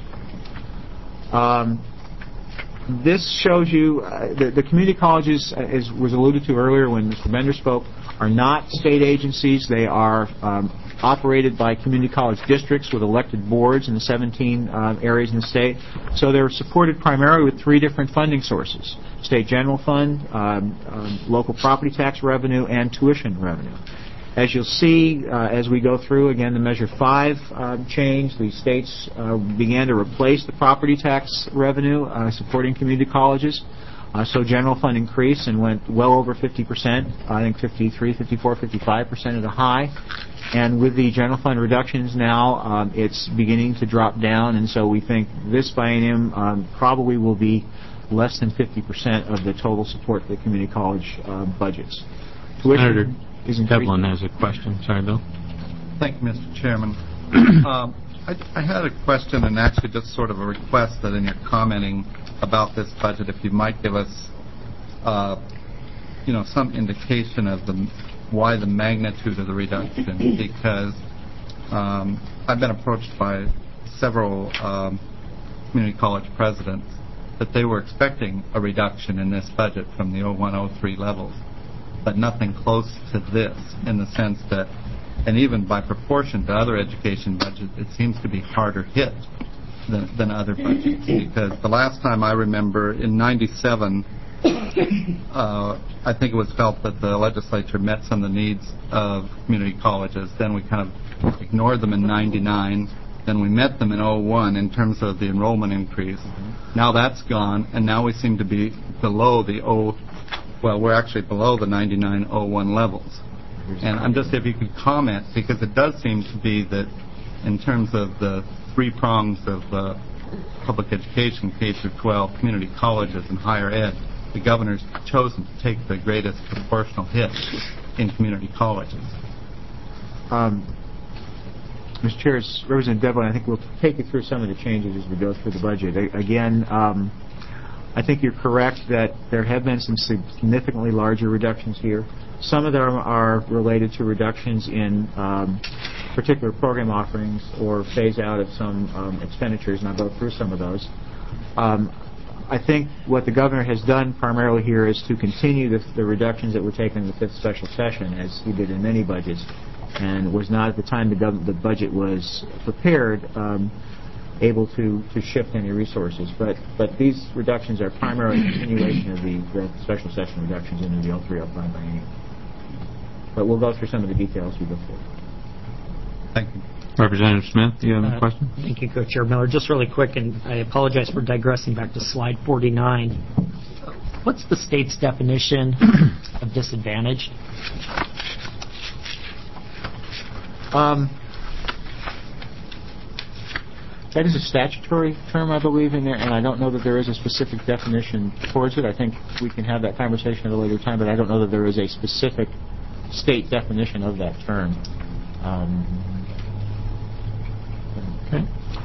This shows you the community colleges, as was alluded to earlier when Mr. Bender spoke, are not state agencies. They are operated by community college districts with elected boards in the 17 areas in the state. So they're supported primarily with three different funding sources: state general fund, local property tax revenue, and tuition revenue. As you'll see as we go through, again, the Measure 5 change, the states began to replace the property tax revenue supporting community colleges. So general fund increased and went well over 50%, I think 53, 54, 55% at a high. And with the general fund reductions now, it's beginning to drop down, and so we think this biennium probably will be less than 50% of the total support for the community college budgets. Senator Devlin has a question. Sorry, Bill. Thank you, Mr. Chairman. I had a question and actually just sort of a request that in your commenting about this budget, if you might give us, some indication of why the magnitude of the reduction, because I've been approached by several community college presidents that they were expecting a reduction in this budget from the 01-03 levels, but nothing close to this, in the sense that, and even by proportion to other education budgets, it seems to be harder hit than other budgets. Because the last time I remember, in 97, I think it was felt that the legislature met some of the needs of community colleges. Then we kind of ignored them in 99. Then we met them in 01 in terms of the enrollment increase. Now that's gone, and now we seem to be below we're actually below the 99-01 levels. And I'm just, if you could comment, because it does seem to be that in terms of the three prongs of public education, K through 12, community colleges, and higher ed, the governor's chosen to take the greatest proportional hit in community colleges. Mr. Chair, Representative Devlin, I think we'll take you through some of the changes as we go through the budget. Again, I think you're correct that there have been some significantly larger reductions here. Some of them are related to reductions in particular program offerings or phase out of some expenditures, and I'll go through some of those. I think what the governor has done primarily here is to continue the reductions that were taken in the fifth special session, as he did in many budgets, and was not at the time the budget was prepared able to shift any resources. But these reductions are primarily a continuation of the special session reductions into the 03-05 biennium. But we'll go through some of the details as we go forward. Thank you. Representative Smith, do you have a question? Thank you, Co-Chair Miller. Just really quick, and I apologize for digressing back to slide 49. What's the state's definition of disadvantage? That is a statutory term, I believe, in there, and I don't know that there is a specific definition towards it. I think we can have that conversation at a later time, but I don't know that there is a specific state definition of that term. Okay.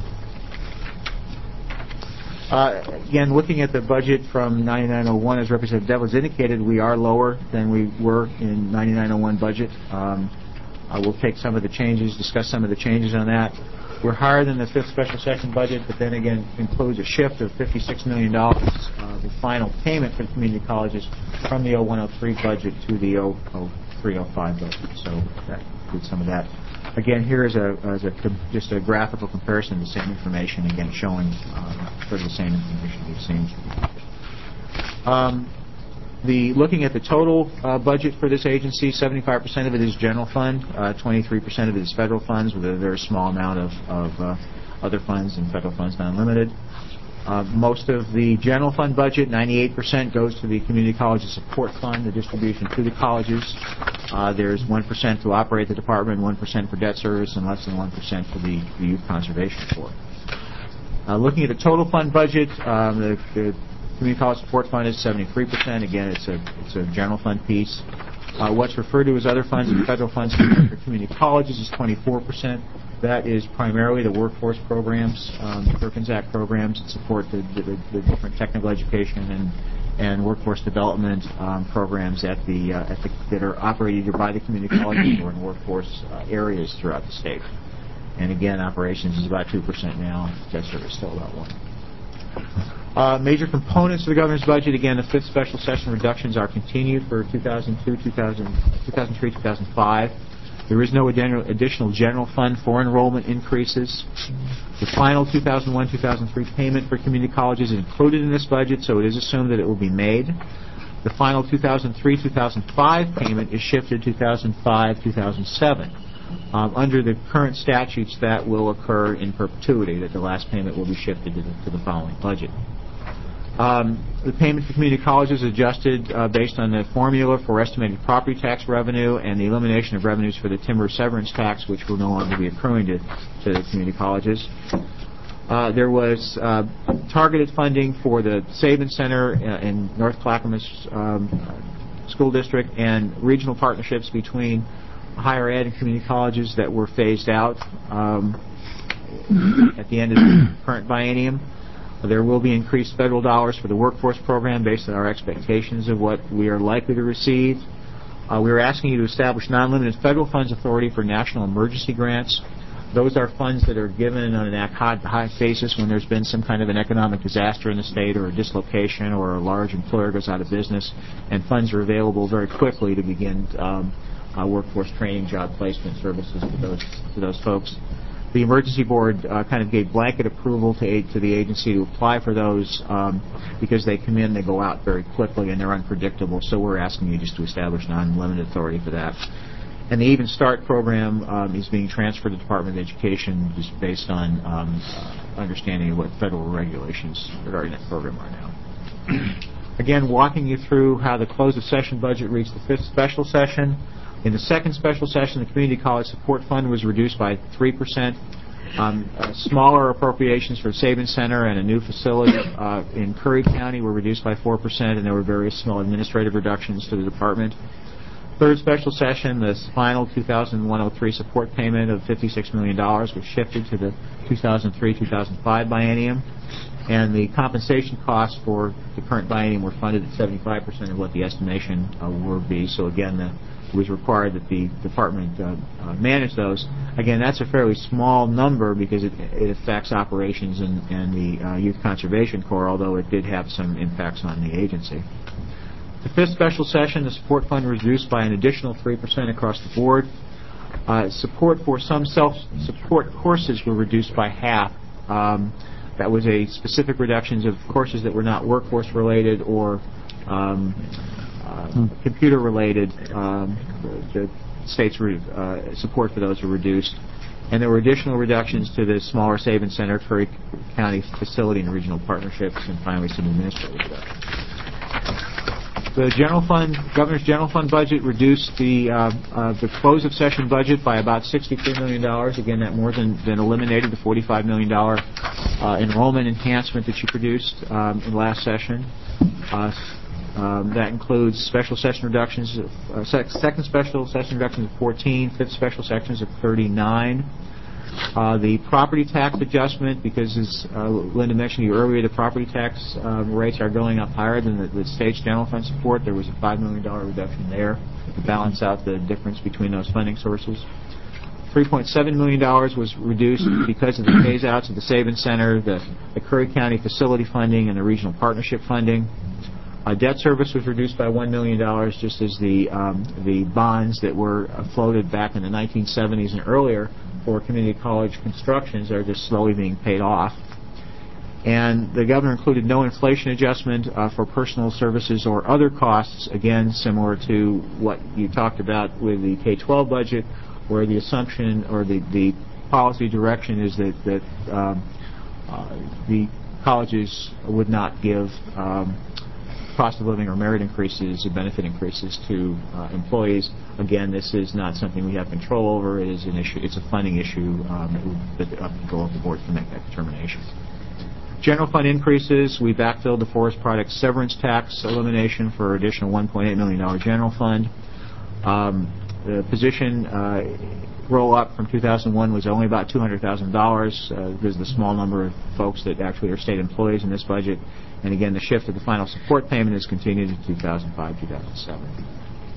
Again, looking at the budget from 9901, as Representative Devlin indicated, we are lower than we were in 9901 budget. We'll take some of the changes, discuss some of the changes on that. We're higher than the fifth special session budget, but then again includes a shift of $56 million, the final payment for the community colleges from the 01-03 budget to the 03-05 budget. So that includes some of that. Again, here is just a graphical comparison of the same information, again showing for the same information, the same. Looking at the total budget for this agency, 75% of it is general fund, 23% of it is federal funds, with a very small amount of other funds, and federal funds not unlimited. Most of the general fund budget, 98%, goes to the Community Colleges Support Fund, the distribution to the colleges. There's 1% to operate the department, 1% for debt service, and less than 1% for the Youth Conservation Corps. Looking at the total fund budget, the Community College Support Fund is 73%. Again, it's a general fund piece. What's referred to as other funds and federal funds for community colleges is 24%. That is primarily the workforce programs, the Perkins Act programs that support the different technical education and workforce development programs that are operated either by the community colleges or in workforce areas throughout the state. And again, operations is about 2% now. Debt service still about 1%. Major components of the governor's budget, again, the fifth special session reductions are continued for 2002, 2003, 2005. There is no additional general fund for enrollment increases. The final 2001-2003 payment for community colleges is included in this budget, so it is assumed that it will be made. The final 2003-2005 payment is shifted to 2005-2007. Under the current statutes, that will occur in perpetuity, that the last payment will be shifted to the following budget. The payment for community colleges is adjusted based on the formula for estimated property tax revenue and the elimination of revenues for the timber severance tax, which will no longer be accruing to the community colleges. There was targeted funding for the Sabin Center in North Clackamas School District and regional partnerships between higher ed and community colleges that were phased out at the end of the current biennium. There will be increased federal dollars for the workforce program based on our expectations of what we are likely to receive. We are asking you to establish non-limited federal funds authority for national emergency grants. Those are funds that are given on an ad hoc basis when there's been some kind of an economic disaster in the state or a dislocation or a large employer goes out of business, and funds are available very quickly to begin workforce training, job placement services to those folks. The Emergency Board kind of gave blanket approval to the agency to apply for those because they come in, they go out very quickly, and they're unpredictable. So we're asking you just to establish non-limited authority for that. And the Even Start program is being transferred to the Department of Education just based on understanding of what federal regulations regarding that program are now. Again, walking you through how the close of session budget reached the fifth special session. In the second special session, the Community College Support Fund was reduced by 3%. Smaller appropriations for Sabin Center and a new facility in Curry County were reduced by 4%, and there were various small administrative reductions to the department. Third special session, the final 2001-03 support payment of $56 million was shifted to the 2003-2005 biennium, and the compensation costs for the current biennium were funded at 75% of what the estimation would be. So again, it was required that the department manage those. Again, that's a fairly small number because it affects operations and the Youth Conservation Corps, although it did have some impacts on the agency. The fifth special session, the support fund was reduced by an additional 3% across the board. Support for some self-support courses were reduced by half. That was a specific reductions of courses that were not workforce-related or computer-related. The state's support for those were reduced. And there were additional reductions to the smaller Sabin Center, Curry County facility and regional partnerships, and finally some administrative reductions. The general fund, Governor's General Fund budget reduced the close of session budget by about $63 million. Again, that more than eliminated the $45 million enrollment enhancement that you produced in last session. That includes special session reductions, second special session reductions of 14, fifth special sections of 39. The property tax adjustment, because as Linda mentioned to you earlier, the property tax rates are going up higher than the state's general fund support. There was a $5 million reduction there to balance out the difference between those funding sources. $3.7 million was reduced because of the phase-outs of the Sabin Center, the Curry County facility funding, and the regional partnership funding. Debt service was reduced by $1 million, just as the bonds that were floated back in the 1970s and earlier for community college constructions are just slowly being paid off. And the governor included no inflation adjustment for personal services or other costs, again, similar to what you talked about with the K-12 budget, where the assumption or the policy direction is that the colleges would not give cost of living or merit increases or benefit increases to employees. Again, this is not something we have control over. It is an issue. It's a funding issue that up to the local board to make that determination. General fund increases. We backfilled the forest product severance tax elimination for additional $1.8 million general fund. The position roll-up from 2001 was only about $200,000 because of the small number of folks that actually are state employees in this budget. And again, the shift of the final support payment has continued in 2005, 2007.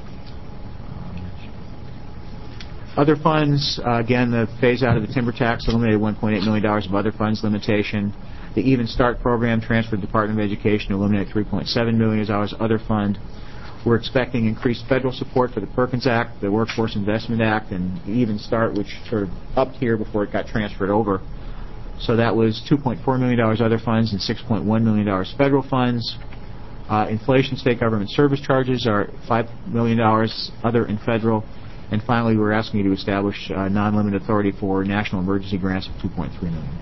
Other funds, again, the phase-out of the timber tax eliminated $1.8 million of other funds limitation. The Even Start program transferred the Department of Education to eliminate $3.7 million other fund. We're expecting increased federal support for the Perkins Act, the Workforce Investment Act, and the Even Start, which sort of upped here before it got transferred over. So that was $2.4 million other funds and $6.1 million federal funds. Inflation state government service charges are $5 million other and federal. And finally, we're asking you to establish non-limited authority for national emergency grants of $2.3 million.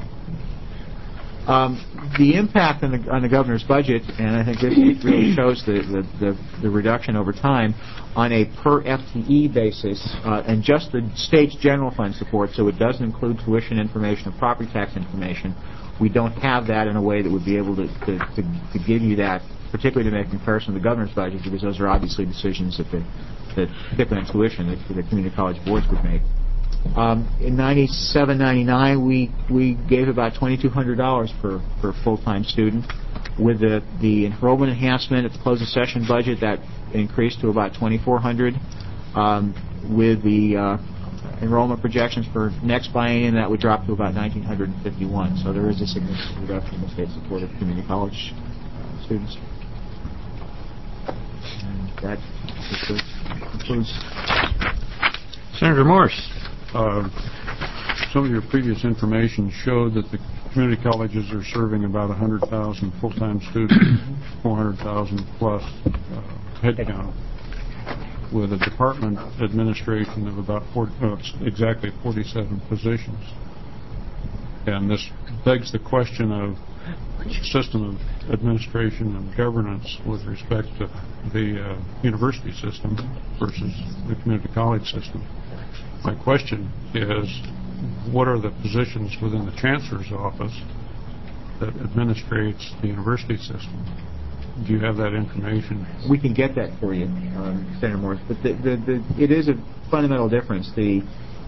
The impact on the governor's budget, and I think this really shows the reduction over time on a per FTE basis, and just the state's general fund support, so it doesn't include tuition information or property tax information. We don't have that in a way that would be able to give you that, particularly to make a comparison with the governor's budget, because those are obviously decisions that particularly on tuition, that the community college boards would make. In 97-99, we gave about $2,200 for a full-time student. With the enrollment enhancement at the close of session budget, that increased to about $2,400. With the enrollment projections for next biennium, that would drop to about $1,951. So there is a significant reduction in the state support of community college students. And that concludes. Senator Morse. Some of your previous information showed that the community colleges are serving about 100,000 full-time students, 400,000 plus headcount, with a department administration of about exactly 47 positions. And this begs the question of system of administration and governance with respect to the university system versus the community college system. My question is, what are the positions within the Chancellor's office that administrates the university system? Do you have that information? We can get that for you, Senator Morris, but it is a fundamental difference. The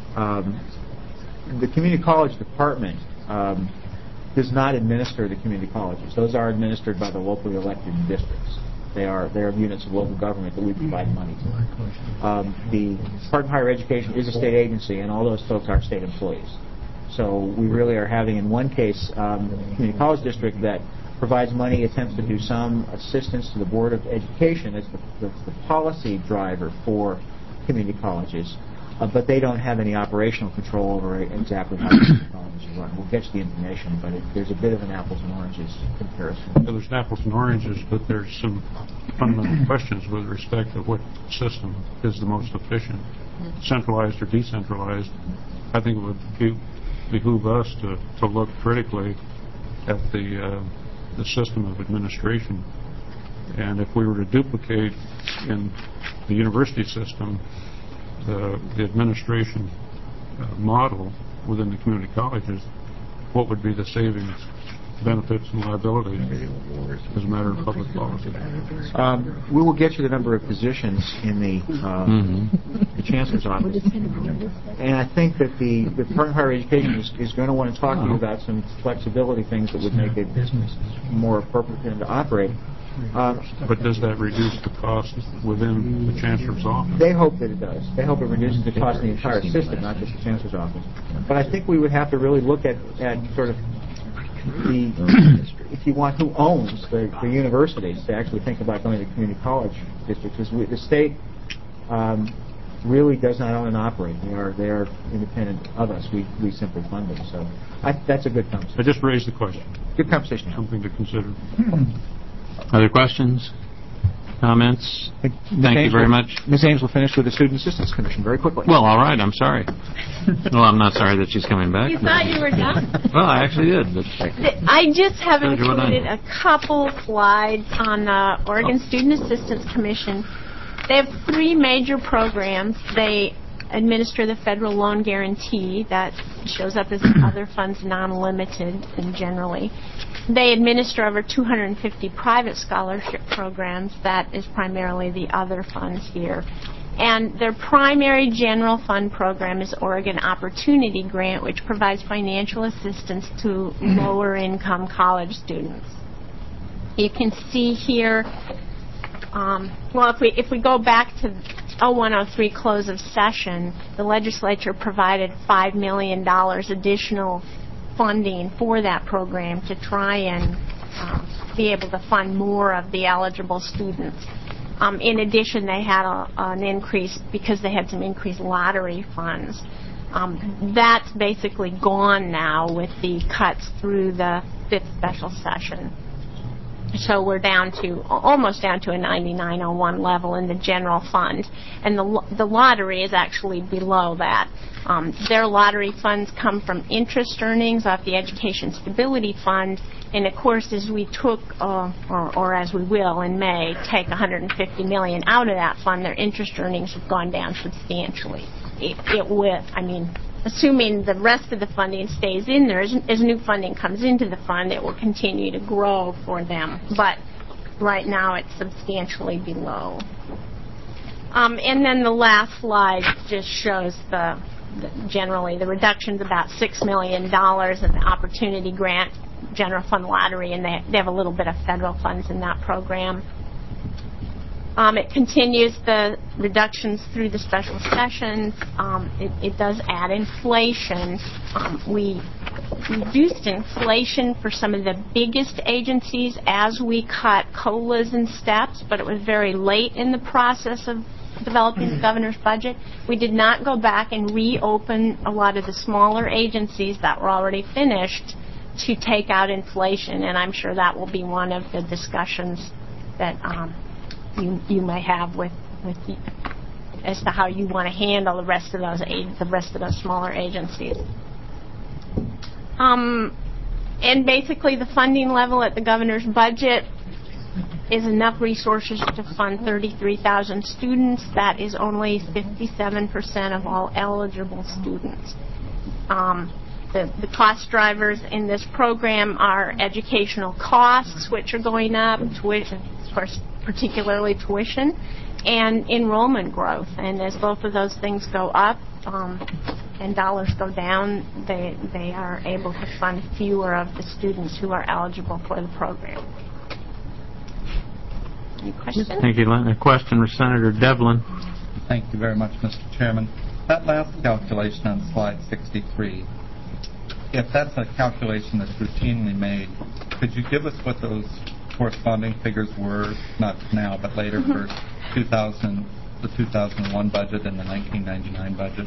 community college department does not administer the community colleges. Those are administered by the locally elected districts. They are units of local government that we provide money to. The Department of Higher Education is a state agency, and all those folks are state employees. So we really are having, in one case, a community college district that provides money, attempts to do some assistance to the Board of Education as the policy driver for community colleges. But they don't have any operational control over exactly how the colleges run. We'll get you the information, but there's a bit of an apples and oranges comparison. Well, there's apples and oranges, but there's some fundamental questions with respect to what system is the most efficient, centralized or decentralized. I think it would behoove us to look critically at the system of administration. And if we were to duplicate in the university system the administration model within the community colleges, what would be the savings, benefits, and liabilities as a matter of public policy? We will get you the number of positions in the Chancellor's office. And I think that the Department of Higher Education is going to want to talk to you about some flexibility things that would make it more appropriate for them to operate. But does that reduce the cost within the Chancellor's office? They hope that it does. They hope it reduces the cost of the entire system, not just the Chancellor's office. But I think we would have to really look at sort of if you want, who owns the universities to actually think about going to the community college districts. Because the state really does not own and operate. They are independent of us. We simply fund them. So that's a good conversation. I just raised the question. Good conversation. Something to consider. Other questions? Comments? Thank you very much. Ms. Ames will finish with the Student Assistance Commission very quickly. Well, all right. I'm sorry. Well, I'm not sorry that she's coming back. You thought you were done? Well, I actually did. But I just have included a couple slides on the Oregon Student Assistance Commission. They have three major programs. They administer the federal loan guarantee that shows up as other funds, non-limited and generally. They administer over 250 private scholarship programs. That is primarily the other funds here. And their primary general fund program is Oregon Opportunity Grant, which provides financial assistance to lower-income college students. You can see here, if we go back to 0103 close of session, the legislature provided $5 million additional funding for that program to try and be able to fund more of the eligible students. In addition, they had an increase because they had some increased lottery funds. That's basically gone now with the cuts through the 5th special session. So we're almost down to a 9901 level in the general fund, and the lottery is actually below that. Their lottery funds come from interest earnings off the Education Stability Fund, and of course, as we took, or as we will in May, take $150 million out of that fund, their interest earnings have gone down substantially. Assuming the rest of the funding stays in there, as new funding comes into the fund, it will continue to grow for them. But right now, it's substantially below. And then the last slide just shows generally the reduction's about $6 million in the Opportunity Grant General Fund Lottery, and they have a little bit of federal funds in that program. It continues the reductions through the special sessions. It does add inflation. We reduced inflation for some of the biggest agencies as we cut COLAs and steps, but it was very late in the process of developing the governor's budget. We did not go back and reopen a lot of the smaller agencies that were already finished to take out inflation, and I'm sure that will be one of the discussions that you may have with as to how you want to handle the rest of those smaller agencies. And basically, the funding level at the governor's budget is enough resources to fund 33,000 students. That is only 57% of all eligible students. The cost drivers in this program are educational costs, which are going up, tuition, of course, particularly tuition, and enrollment growth. And as both of those things go up and dollars go down, they are able to fund fewer of the students who are eligible for the program. Any questions? Thank you, Lynn. A question for Senator Devlin. Thank you very much, Mr. Chairman. That last calculation on slide 63, if that's a calculation that's routinely made, could you give us what those corresponding figures were, not now but later, for the 2001 budget and the 1999 budget?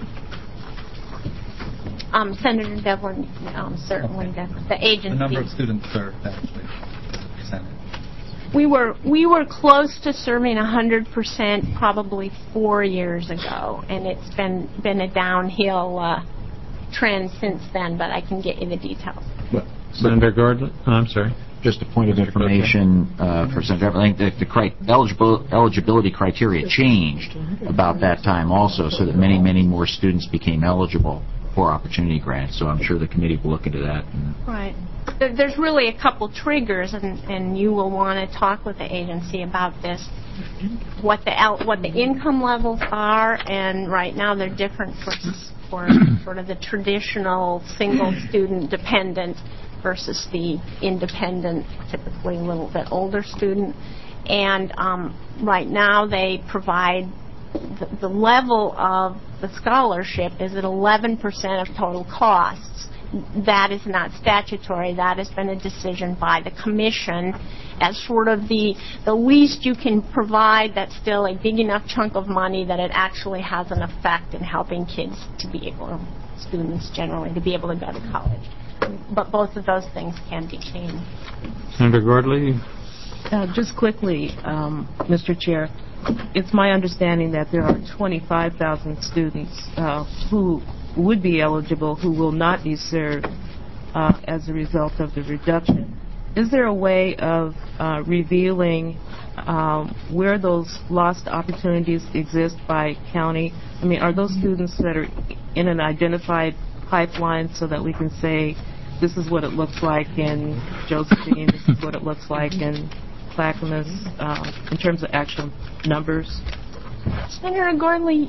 Senator Devlin, certainly. Okay. The agency. The number of students served, actually, percentage. We were close to serving 100% probably 4 years ago, and it's been a downhill trend since then, but I can get you the details. Senator Gordon? I'm sorry. Just a point of information for Senator Devlin. I think the eligibility criteria changed about that time also, so that many, many more students became eligible for opportunity grants. So I'm sure the committee will look into that. Right. There's really a couple triggers, and you will want to talk with the agency about this. What the income levels are, and right now they're different for sort of the traditional single student dependent versus the independent, typically a little bit older student. And right now they provide the level of the scholarship is at 11% of total costs. That is not statutory. That has been a decision by the commission as sort of the least you can provide that's still a big enough chunk of money that it actually has an effect in helping kids students generally, to be able to go to college. But both of those things can be changed. Senator Gordley? Just quickly, Mr. Chair, it's my understanding that there are 25,000 students who would be eligible who will not be served as a result of the reduction. Is there a way of revealing where those lost opportunities exist by county? I mean, are those students that are in an identified pipeline so that we can say this is what it looks like in Josephine, this is what it looks like in Clackamas, in terms of actual numbers? Senator Gordley,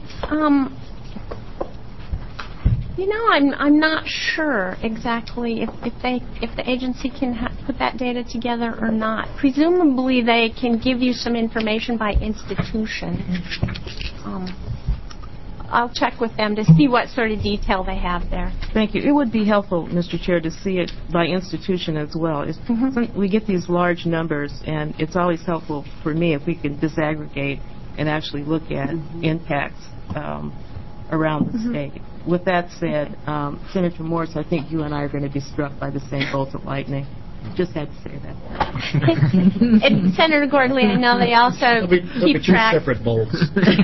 I'm not sure exactly if the agency can put that data together or not. Presumably, they can give you some information by institution. I'll check with them to see what sort of detail they have there. Thank you. It would be helpful, Mr. Chair, to see it by institution as well. We get these large numbers, and it's always helpful for me if we can disaggregate and actually look at impacts around the state. With that said, Senator Morse, I think you and I are going to be struck by the same bolt of lightning. Just had to say that. And Senator Gordley, I know they also keep track. Separate bolts.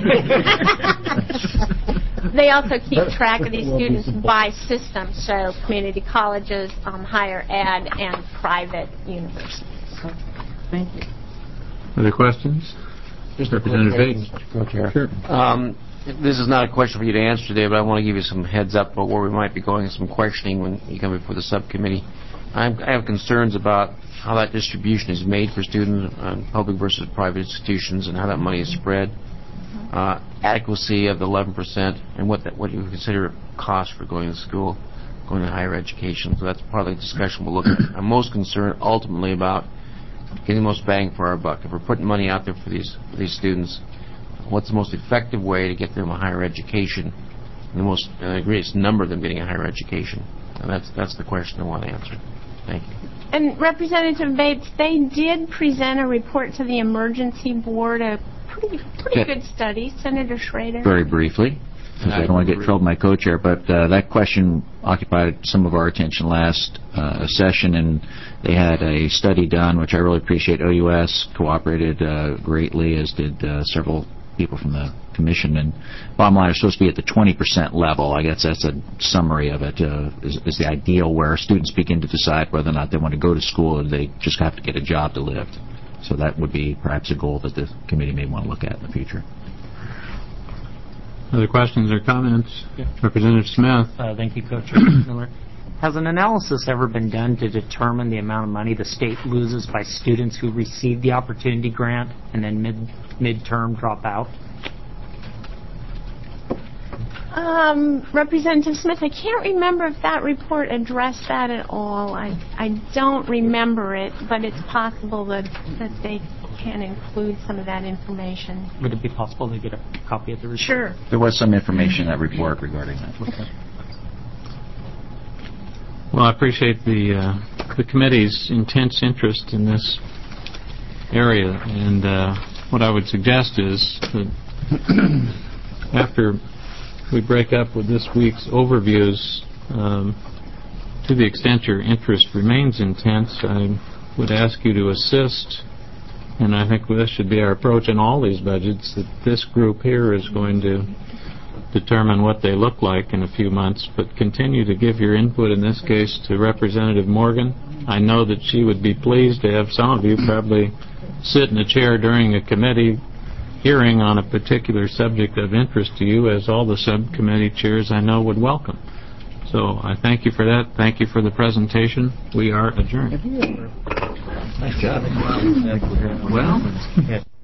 They also keep track of these students by system, so community colleges, higher ed, and private universities. Thank you. Other questions? Representative Bates. Co-Chair. Sure. This is not a question for you to answer today, but I want to give you some heads up about where we might be going and some questioning when you come before the subcommittee. I have concerns about how that distribution is made for students on public versus private institutions and how that money is spread. Adequacy of the 11% and what you consider cost for going to school, going to higher education. So that's part of the discussion we'll look at. I'm most concerned ultimately about getting the most bang for our buck. If we're putting money out there for these students, what's the most effective way to get them a higher education and the greatest number of them getting a higher education? And that's the question I want to answer. Thank you. And Representative Bates, they did present a report to the Emergency Board, a pretty good study. Senator Schrader. Very briefly, because I don't want to get in trouble with my co-chair, but that question occupied some of our attention last session, and they had a study done, which I really appreciate. OUS cooperated greatly, as did several people from the commission, and bottom line, are supposed to be at the 20% level. I guess that's a summary of it, is the ideal where students begin to decide whether or not they want to go to school or they just have to get a job to live. So that would be perhaps a goal that the committee may want to look at in the future. Other questions or comments? Yeah. Representative Smith. Thank you, Co-Chair Miller. Has an analysis ever been done to determine the amount of money the state loses by students who receive the opportunity grant and then midterm drop out? Representative Smith, I can't remember if that report addressed that at all. I don't remember it, but it's possible that they can include some of that information. Would it be possible to get a copy of the report? Sure. There was some information in that report regarding that. Okay. Well, I appreciate the committee's intense interest in this area, and what I would suggest is that after we break up with this week's overviews, to the extent your interest remains intense, I would ask you to assist, and I think this should be our approach in all these budgets, that this group here is going to determine what they look like in a few months, but continue to give your input, in this case, to Representative Morgan. I know that she would be pleased to have some of you probably sit in a chair during a committee hearing on a particular subject of interest to you, as all the subcommittee chairs I know would welcome. So I thank you for that. Thank you for the presentation. We are adjourned. Nice job. Well.